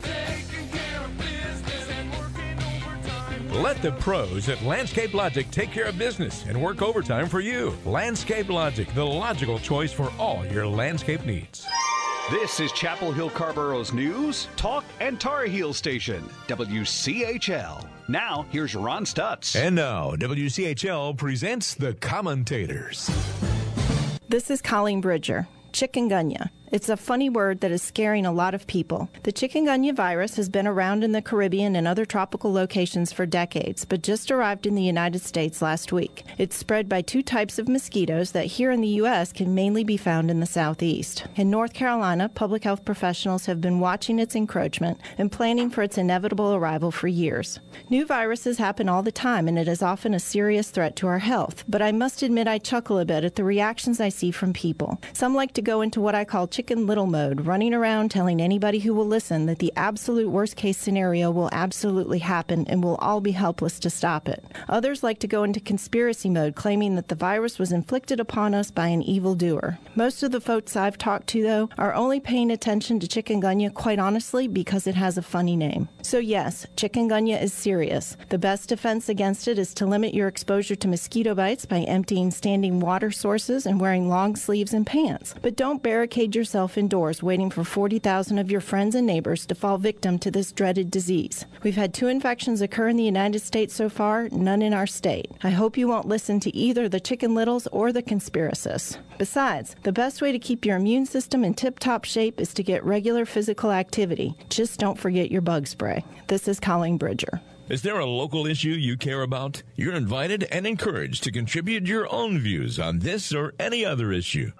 Let the pros at Landscape Logic take care of business and work overtime for you. Landscape Logic, the logical choice for all your landscape needs. This is Chapel Hill Carborough's news, talk, and Tar Heel station, WCHL. Now, here's Ron Stutz. And now, WCHL presents The Commentators. This is Colleen Bridger. Chikungunya. It's a funny word that is scaring a lot of people. The chikungunya virus has been around in the Caribbean and other tropical locations for decades, but just arrived in the United States last week. It's spread by two types of mosquitoes that here in the U.S. can mainly be found in the southeast. In North Carolina, public health professionals have been watching its encroachment and planning for its inevitable arrival for years. New viruses happen all the time, and it is often a serious threat to our health, but I must admit I chuckle a bit at the reactions I see from people. Some like to go into what I call Chicken Little mode, running around telling anybody who will listen that the absolute worst case scenario will absolutely happen and we'll all be helpless to stop it. Others like to go into conspiracy mode, claiming that the virus was inflicted upon us by an evildoer. Most of the folks I've talked to, though, are only paying attention to chikungunya, quite honestly, because it has a funny name. So yes, chikungunya is serious. The best defense against it is to limit your exposure to mosquito bites by emptying standing water sources and wearing long sleeves and pants. But don't barricade yourself indoors waiting for 40,000 of your friends and neighbors to fall victim to this dreaded disease. We've had 2 infections occur in the United States so far, none in our state. I hope you won't listen to either the Chicken Littles or the conspiracists. Besides, the best way to keep your immune system in tip-top shape is to get regular physical activity. Just don't forget your bug spray. This is Colleen Bridger. Is there a local issue you care about? You're invited and encouraged to contribute your own views on this or any other issue.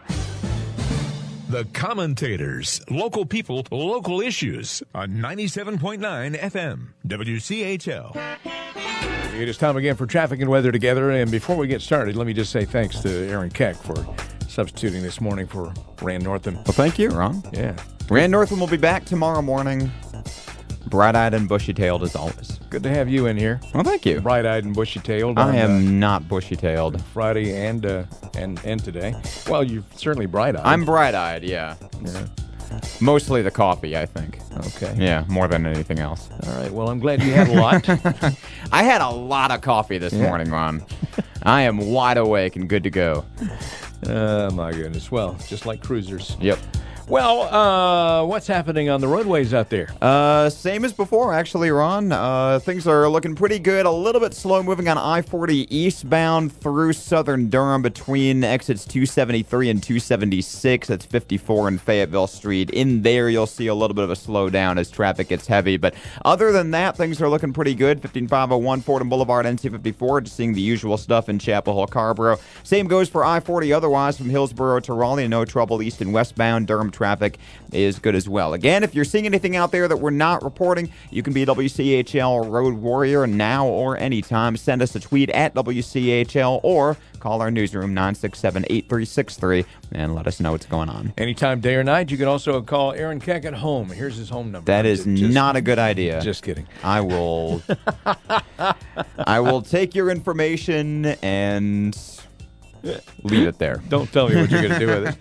The Commentators, local people, local issues on 97.9 FM, WCHL. It is time again for traffic and weather together. And before we get started, let me just say thanks to Aaron Keck for substituting this morning for Rand Northam. Well, thank you, Ron. Yeah. Rand Northam will be back tomorrow morning, bright-eyed and bushy-tailed as always. Good to have you in here. Well, thank you. Bright-eyed and bushy-tailed. I am not bushy-tailed. Friday and today. Well, you're certainly bright-eyed. I'm bright-eyed, yeah. Mostly the coffee, I think. Okay. Yeah, more than anything else. All right. Well, I'm glad you had a lot. I had a lot of coffee this morning, Ron. I am wide awake and good to go. Oh, my goodness. Well, just like cruisers. Yep. Well, what's happening on the roadways out there? Same as before, actually, Ron. Things are looking pretty good. A little bit slow moving on I-40 eastbound through southern Durham between exits 273 and 276. That's 54 and Fayetteville Street. In there, you'll see a little bit of a slowdown as traffic gets heavy. But other than that, things are looking pretty good. 15501 Fordham Boulevard, NC54, just seeing the usual stuff in Chapel Hill, Carrboro. Same goes for I-40 otherwise from Hillsborough to Raleigh. No trouble east and westbound. Durham traffic is good as well. Again, if you're seeing anything out there that we're not reporting, you can be a WCHL Road Warrior now or anytime. Send us a tweet at WCHL or call our newsroom 967-8363 and let us know what's going on. Anytime, day or night. You can also call Aaron Keck at home. Here's his home number. That is not a good idea. Just kidding. I will take your information and leave it there. Don't tell me what you're going to do with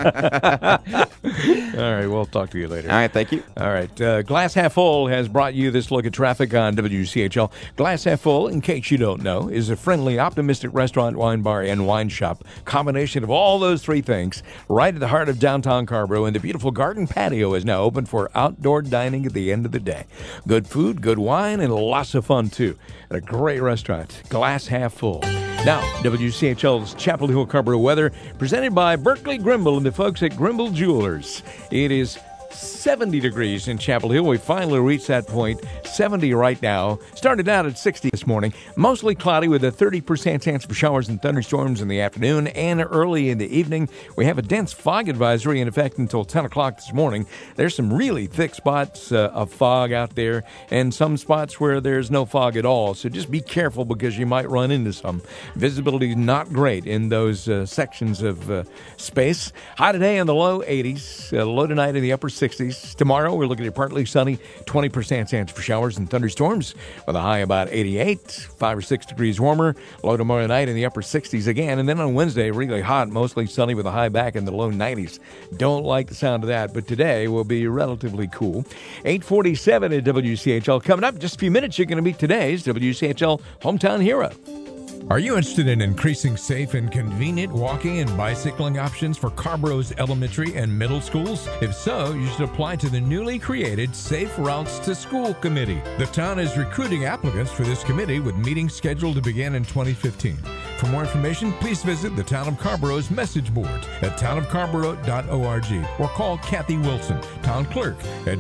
it. All right, we'll talk to you later. All right, thank you. All right, Glass Half Full has brought you this look at traffic on WCHL. Glass Half Full, in case you don't know, is a friendly, optimistic restaurant, wine bar, and wine shop. Combination of all those three things right at the heart of downtown Carrboro, and the beautiful garden patio is now open for outdoor dining at the end of the day. Good food, good wine, and lots of fun, too. At a great restaurant, Glass Half Full. Now, WCHL's Chapel Hill Carrboro weather presented by Berkeley Grimble and the folks at Grimble Jewelers. It is 70 degrees in Chapel Hill. We finally reached that point. 70 right now. Started out at 60 this morning. Mostly cloudy with a 30% chance for showers and thunderstorms in the afternoon and early in the evening. We have a dense fog advisory in effect until 10 o'clock this morning. There's some really thick spots of fog out there and some spots where there's no fog at all. So just be careful because you might run into some. Visibility is not great in those sections of space. High today in the low 80s. Low tonight in the upper 60s. Tomorrow, we're looking at partly sunny, 20% chance for showers and thunderstorms with a high about 88, 5 or 6 degrees warmer. Low tomorrow night in the upper 60s again. And then on Wednesday, really hot, mostly sunny with a high back in the low 90s. Don't like the sound of that, but today will be relatively cool. 8:47 at WCHL. Coming up in just a few minutes, you're going to meet today's WCHL Hometown Hero. Are you interested in increasing safe and convenient walking and bicycling options for Carborough's elementary and middle schools? If so, you should apply to the newly created Safe Routes to School Committee. The town is recruiting applicants for this committee with meetings scheduled to begin in 2015. For more information, please visit the Town of Carborough's message board at townofcarborough.org or call Kathy Wilson, Town Clerk, at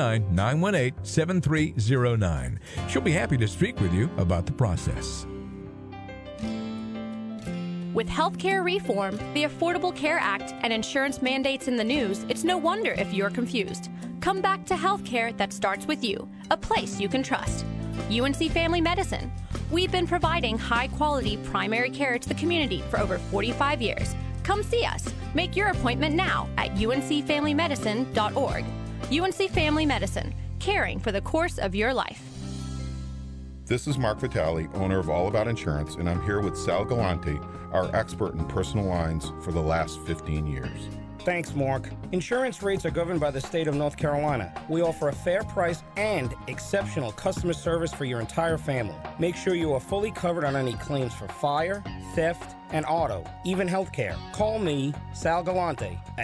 919-918-7309. She'll be happy to speak with you about the process. With healthcare reform, the Affordable Care Act, and insurance mandates in the news, it's no wonder if you're confused. Come back to healthcare that starts with you, a place you can trust. UNC Family Medicine. We've been providing high-quality primary care to the community for over 45 years. Come see us. Make your appointment now at uncfamilymedicine.org. UNC Family Medicine, caring for the course of your life. This is Mark Vitale, owner of All About Insurance, and I'm here with Sal Galante, our expert in personal lines for the last 15 years. Thanks, Mark. Insurance rates are governed by the state of North Carolina. We offer a fair price and exceptional customer service for your entire family. Make sure you are fully covered on any claims for fire, theft, and auto, even health care. Call me, Sal Galante, at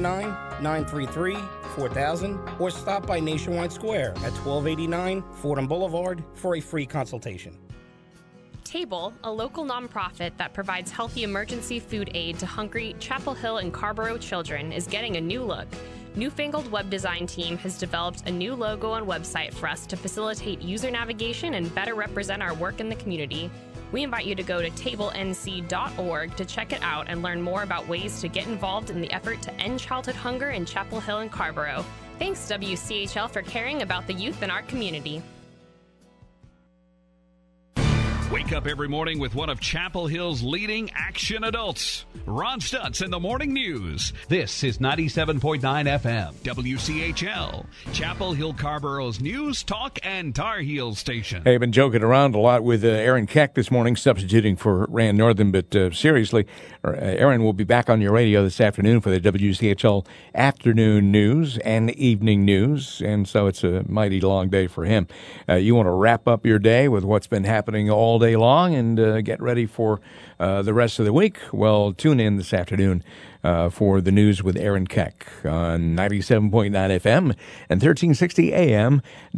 919-933-4000 or stop by Nationwide Square at 1289 Fordham Boulevard for a free consultation. Table, a local nonprofit that provides healthy emergency food aid to hungry Chapel Hill and Carrboro children, is getting a new look. Newfangled web design team has developed a new logo and website for us to facilitate user navigation and better represent our work in the community. We invite you to go to tablenc.org to check it out and learn more about ways to get involved in the effort to end childhood hunger in Chapel Hill and Carrboro. Thanks, WCHL, for caring about the youth in our community. Wake up every morning with one of Chapel Hill's leading action adults. Ron Stutz in the Morning News. This is 97.9 FM, WCHL, Chapel Hill Carborough's news, talk, and Tar Heel station. Hey, I've been joking around a lot with Aaron Keck this morning, substituting for Rand Northern, but seriously, Aaron will be back on your radio this afternoon for the WCHL afternoon news and evening news, and so it's a mighty long day for him. You want to wrap up your day with what's been happening all day long and get ready for the rest of the week? Well, tune in this afternoon for the news with Aaron Keck on 97.9 FM and 1360 AM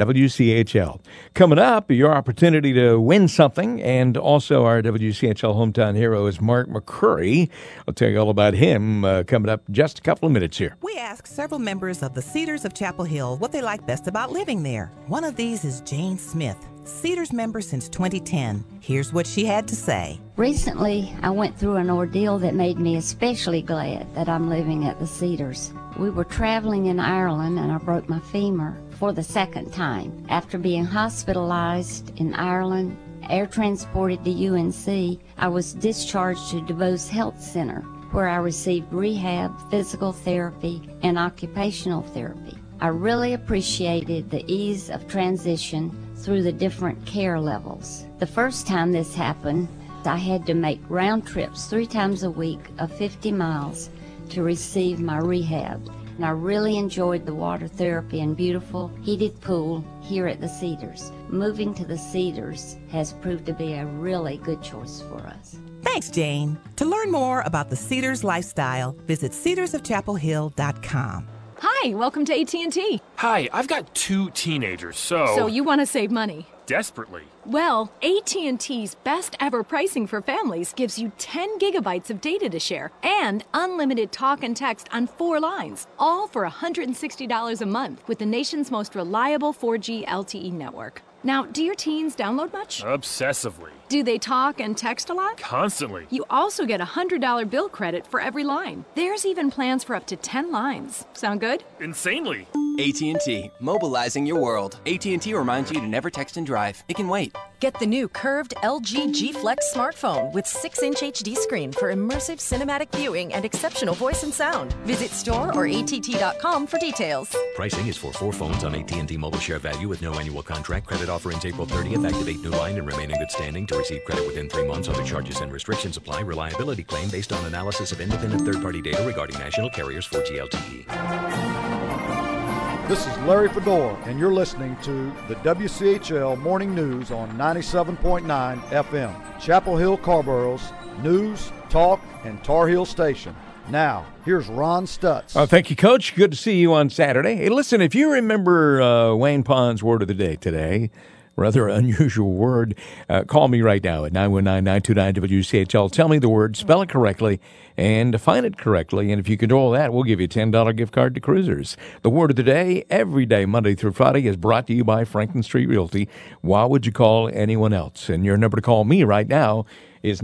WCHL. Coming up, your opportunity to win something, and also our WCHL hometown hero is Mark McCurry. I'll tell you all about him coming up just a couple of minutes here. We asked several members of the Cedars of Chapel Hill what they like best about living there. One of these is Jane Smith, Cedars member since 2010. Here's what she had to say. Recently, I went through an ordeal that made me especially glad that I'm living at the Cedars. We were traveling in Ireland and I broke my femur for the second time. After being hospitalized in Ireland, air transported to UNC, I was discharged to DeVos Health Center, where I received rehab, physical therapy, and occupational therapy. I really appreciated the ease of transition through the different care levels. The first time this happened, I had to make round trips 3 times a week of 50 miles to receive my rehab. And I really enjoyed the water therapy and beautiful heated pool here at the Cedars. Moving to the Cedars has proved to be a really good choice for us. Thanks, Jane. To learn more about the Cedars lifestyle, visit cedarsofchapelhill.com. Hi, welcome to AT&T. Hi, I've got 2 teenagers, So you want to save money? Desperately. Well, AT&T's best ever pricing for families gives you 10 gigabytes of data to share and unlimited talk and text on 4 lines, all for $160 a month with the nation's most reliable 4G LTE network. Now, do your teens download much? Obsessively. Do they talk and text a lot? Constantly. You also get a $100 bill credit for every line. There's even plans for up to 10 lines. Sound good? Insanely. AT&T, mobilizing your world. AT&T reminds you to never text and drive. It can wait. Get the new curved LG G Flex smartphone with 6-inch HD screen for immersive cinematic viewing and exceptional voice and sound. Visit store or att.com for details. Pricing is for 4 phones on AT&T Mobile Share Value with no annual contract. Credit offer ends April 30th. Activate new line and remain in good standing. To receive credit within 3 months, other charges and restrictions apply. Reliability claim based on analysis of independent third-party data regarding national carriers 4G LTE. This is Larry Fedora, and you're listening to the WCHL Morning News on 97.9 FM, Chapel Hill Carborough's news, talk, and Tar Heel station. Now, here's Ron Stutz. Thank you, Coach. Good to see you on Saturday. Hey, listen, if you remember Wayne Pond's word of the day today, rather unusual word, call me right now at 919-929-WCHL. Tell me the word, spell it correctly, and define it correctly. And if you can do all that, we'll give you a $10 gift card to Cruisers. The word of the day, every day, Monday through Friday, is brought to you by Franklin Street Realty. Why would you call anyone else? And your number to call me right now is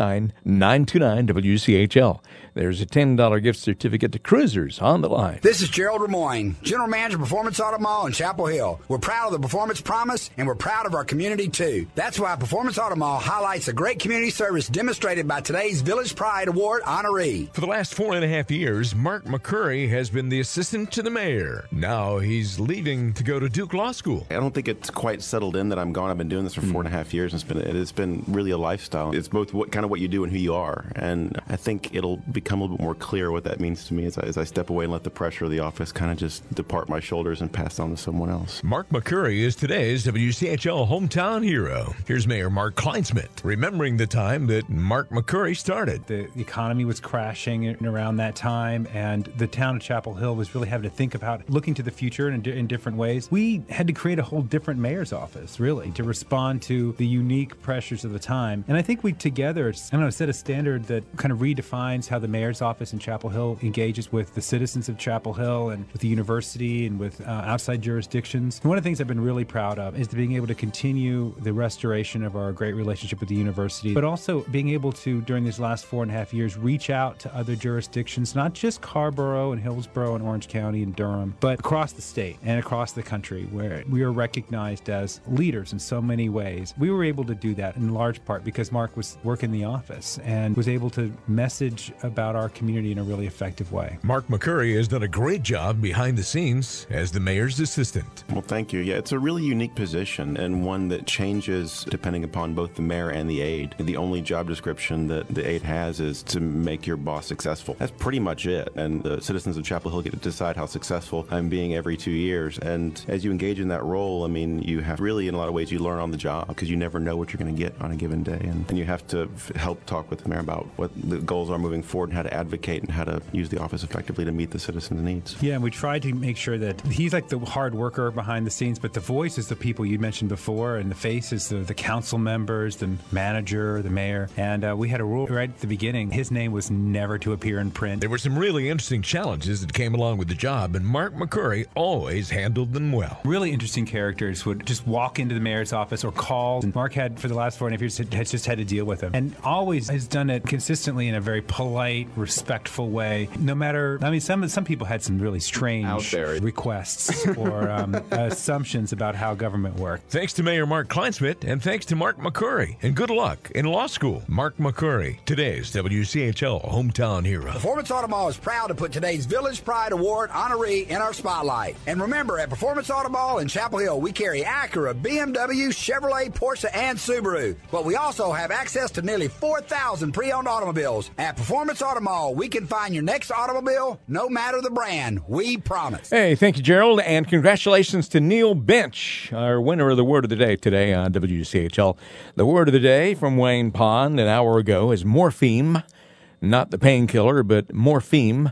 919-929-WCHL. There's a $10 gift certificate to Cruisers on the line. This is Gerald Ramoyne, General Manager, Performance Auto Mall in Chapel Hill. We're proud of the Performance Promise, and we're proud of our community, too. That's why Performance Auto Mall highlights the great community service demonstrated by today's Village Pride Award honoree. For the last 4.5 years, Mark McCurry has been the assistant to the mayor. Now he's leaving to go to Duke Law School. I don't think it's quite settled in that I'm gone. I've been doing this for 4.5 years, and it's been really a lifestyle. It's both what you do and who you are, and I think it'll become a little bit more clear what that means to me as I step away and let the pressure of the office kind of just depart my shoulders and pass on to someone else. Mark McCurry is today's WCHL hometown hero. Here's Mayor Mark Kleinsmith, remembering the time that Mark McCurry started. The economy was crashing around that time, and the town of Chapel Hill was really having to think about looking to the future in different ways. We had to create a whole different mayor's office, really, to respond to the unique pressures of the time. And I think we together, set a standard that kind of redefines how the mayor's office in Chapel Hill engages with the citizens of Chapel Hill and with the university and with outside jurisdictions. And one of the things I've been really proud of is being able to continue the restoration of our great relationship with the university, but also being able to, during these last 4.5 years, reach out to other jurisdictions, not just Carrboro and Hillsborough and Orange County and Durham, but across the state and across the country, where we are recognized as leaders in so many ways. We were able to do that in large part because Mark was working the office and was able to message about our community in a really effective way. Mark McCurry has done a great job behind the scenes as the mayor's assistant. Well, thank you. Yeah, it's a really unique position and one that changes depending upon both the mayor and the aide. The only job description that the aide has is to make your boss successful. That's pretty much it. And the citizens of Chapel Hill get to decide how successful I'm being every 2 years. And as you engage in that role, you have really, in a lot of ways, you learn on the job because you never know what you're going to get on a given day. And you have to help talk with the mayor about what the goals are moving forward and how to advocate and how to use the office effectively to meet the citizens' needs. Yeah, and we tried to make sure that he's like the hard worker behind the scenes, but the voice is the people you mentioned before, and the face is the council members, the manager, the mayor. And we had a rule right at the beginning. His name was never to appear in print. There were some really interesting challenges that came along with the job, and Mark McCurry always handled them well. Really interesting characters would just walk into the mayor's office or call. And Mark had, for the last 4.5 years, has just had to deal with them. And always has done it consistently in a very polite, respectful way. No matter, some people had some really strange requests or assumptions about how government worked. Thanks to Mayor Mark Kleinsmith, and thanks to Mark McCurry. And good luck in law school. Mark McCurry, today's WCHL hometown hero. Performance Auto Mall is proud to put today's Village Pride Award honoree in our spotlight. And remember, at Performance Auto Mall in Chapel Hill, we carry Acura, BMW, Chevrolet, Porsche, and Subaru. But we also have access to nearly 4,000 pre-owned automobiles. At Performance Auto Mall, we can find your next automobile, no matter the brand. We promise. Hey, thank you, Gerald, and congratulations to Neil Bench, our winner of the Word of the Day today on WCHL. The Word of the Day from Wayne Pond an hour ago is morpheme, not the painkiller, but morpheme,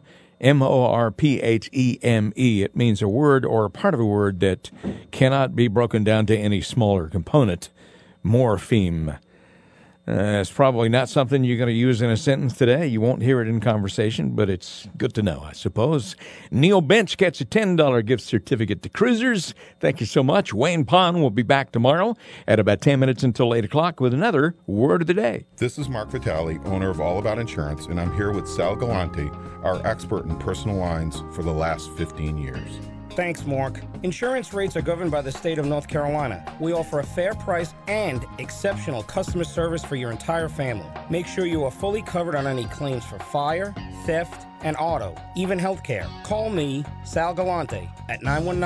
morpheme. It means a word or a part of a word that cannot be broken down to any smaller component. Morpheme. It's probably not something you're going to use in a sentence today. You won't hear it in conversation, but it's good to know, I suppose. Neil Bench gets a $10 gift certificate to Cruisers. Thank you so much. Wayne Pond will be back tomorrow at about 10 minutes until 8 o'clock with another Word of the Day. This is Mark Vitale, owner of All About Insurance, and I'm here with Sal Galante, our expert in personal lines for the last 15 years. Thanks, Mark. Insurance rates are governed by the state of North Carolina. We offer a fair price and exceptional customer service for your entire family. Make sure you are fully covered on any claims for fire, theft, and auto, even healthcare. Call me, Sal Galante, at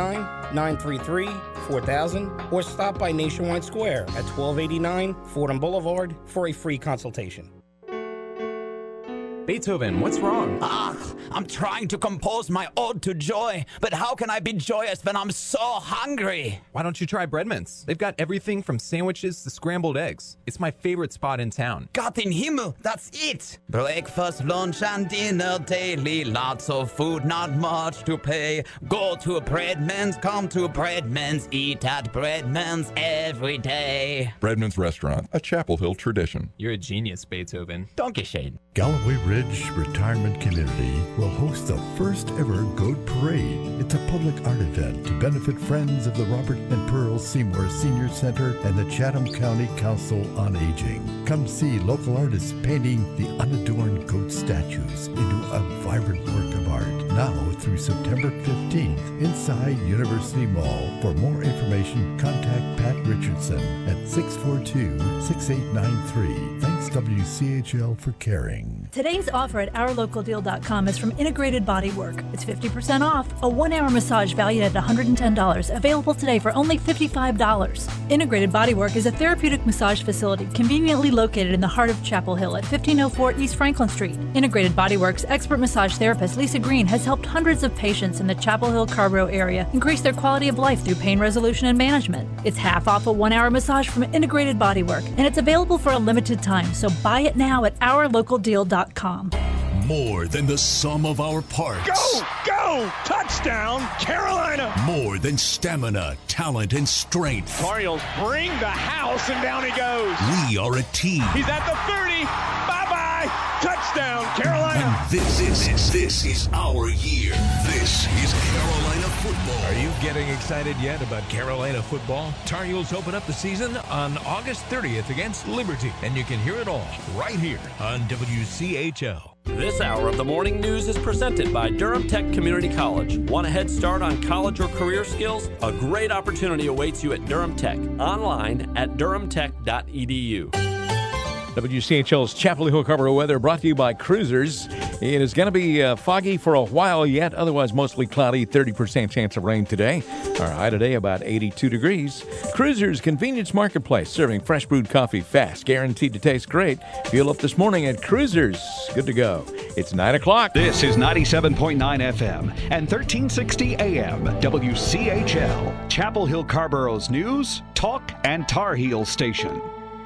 919-933-4000 or stop by Nationwide Square at 1289 Fordham Boulevard for a free consultation. Beethoven, what's wrong? I'm trying to compose my ode to joy, but how can I be joyous when I'm so hungry? Why don't you try Bread Mints? They've got everything from sandwiches to scrambled eggs. It's my favorite spot in town. Gott in Himmel, that's it! Breakfast, lunch, and dinner daily. Lots of food, not much to pay. Go to Breadman's, come to Breadman's, eat at Breadman's every day. Breadman's Restaurant, a Chapel Hill tradition. You're a genius, Beethoven. Dankeschön. Galloway Ridge Retirement Community will host the first ever Goat Parade. It's a public art event to benefit friends of the Robert and Pearl Seymour Senior Center and the Chatham County Council on Aging. Come see local artists painting the unadorned goat statues into a vibrant work of art. Now through September 15th inside University Mall. For more information, contact Pat Richardson at 642-6893. Thanks WCHL for caring. Today's offer at OurLocalDeal.com is from Integrated Bodywork. It's 50% off. A 1-hour massage valued at $110. Available today for only $55. Integrated Bodywork is a therapeutic massage facility conveniently located in the heart of Chapel Hill at 1504 East Franklin Street. Integrated Bodywork's expert massage therapist Lisa Green has helped hundreds of patients in the Chapel Hill-Carborough area increase their quality of life through pain resolution and management. It's half off a 1-hour massage from Integrated Bodywork, and it's available for a limited time, so buy it now at OurLocalDeal.com. More than the sum of our parts. Go! Go! Touchdown, Carolina! More than stamina, talent, and strength. Tar Heels bring the house, and down he goes. We are a team. He's at the 30. Bye-bye. Touchdown, Carolina. And this is our year. This is Carolina football. Are you getting excited yet about Carolina football? Tar Heels open up the season on August 30th against Liberty, and you can hear it all right here on WCHL. This hour of the morning news is presented by Durham Tech Community College. Want a head start on college or career skills? A great opportunity awaits you at Durham Tech. Online at durhamtech.edu. WCHL's Chapel Hill Carborough weather brought to you by Cruisers. It is going to be foggy for a while yet, otherwise mostly cloudy, 30% chance of rain today. Our high today about 82 degrees. Cruisers Convenience Marketplace, serving fresh brewed coffee fast, guaranteed to taste great. Fuel up this morning at Cruisers. Good to go. It's 9 o'clock. This is 97.9 FM and 1360 AM WCHL, Chapel Hill Carborough's news, talk, and Tar Heel station.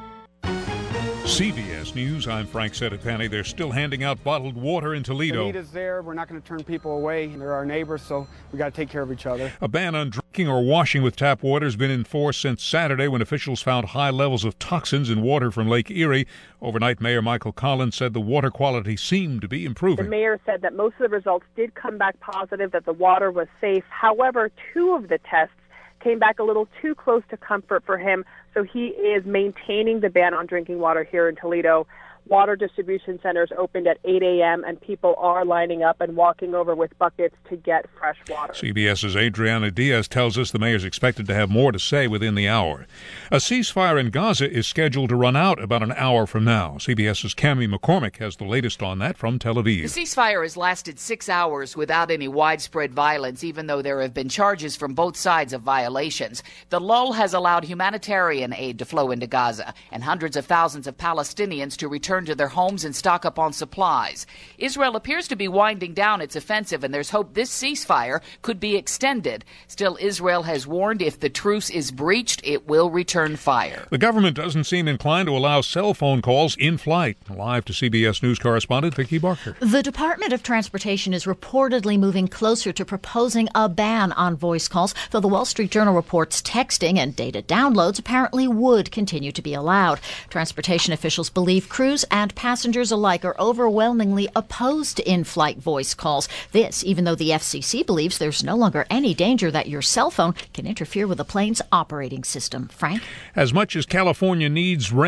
CBS News, I'm Frank Sedipani. They're still handing out bottled water in Toledo. The need is there. We're not going to turn people away. They're our neighbors, so we got to take care of each other. A ban on drinking or washing with tap water has been in force since Saturday when officials found high levels of toxins in water from Lake Erie. Overnight, Mayor Michael Collins said the water quality seemed to be improving. The mayor said that most of the results did come back positive, that the water was safe. However, 2 of the tests came back a little too close to comfort for him, so he is maintaining the ban on drinking water here in Toledo. Water distribution centers opened at 8 a.m., and people are lining up and walking over with buckets to get fresh water. CBS's Adriana Diaz tells us the mayor's expected to have more to say within the hour. A ceasefire in Gaza is scheduled to run out about an hour from now. CBS's Cammie McCormick has the latest on that from Tel Aviv. The ceasefire has lasted 6 hours without any widespread violence, even though there have been charges from both sides of violations. The lull has allowed humanitarian aid to flow into Gaza and hundreds of thousands of Palestinians to return to their homes and stock up on supplies. Israel appears to be winding down its offensive, and there's hope this ceasefire could be extended. Still, Israel has warned if the truce is breached, it will return fire. The government doesn't seem inclined to allow cell phone calls in flight. Live to CBS News correspondent Vicki Barker. The Department of Transportation is reportedly moving closer to proposing a ban on voice calls, though the Wall Street Journal reports texting and data downloads apparently would continue to be allowed. Transportation officials believe crews and passengers alike are overwhelmingly opposed to in-flight voice calls. This, even though the FCC believes there's no longer any danger that your cell phone can interfere with a plane's operating system. Frank? As much as California needs rain,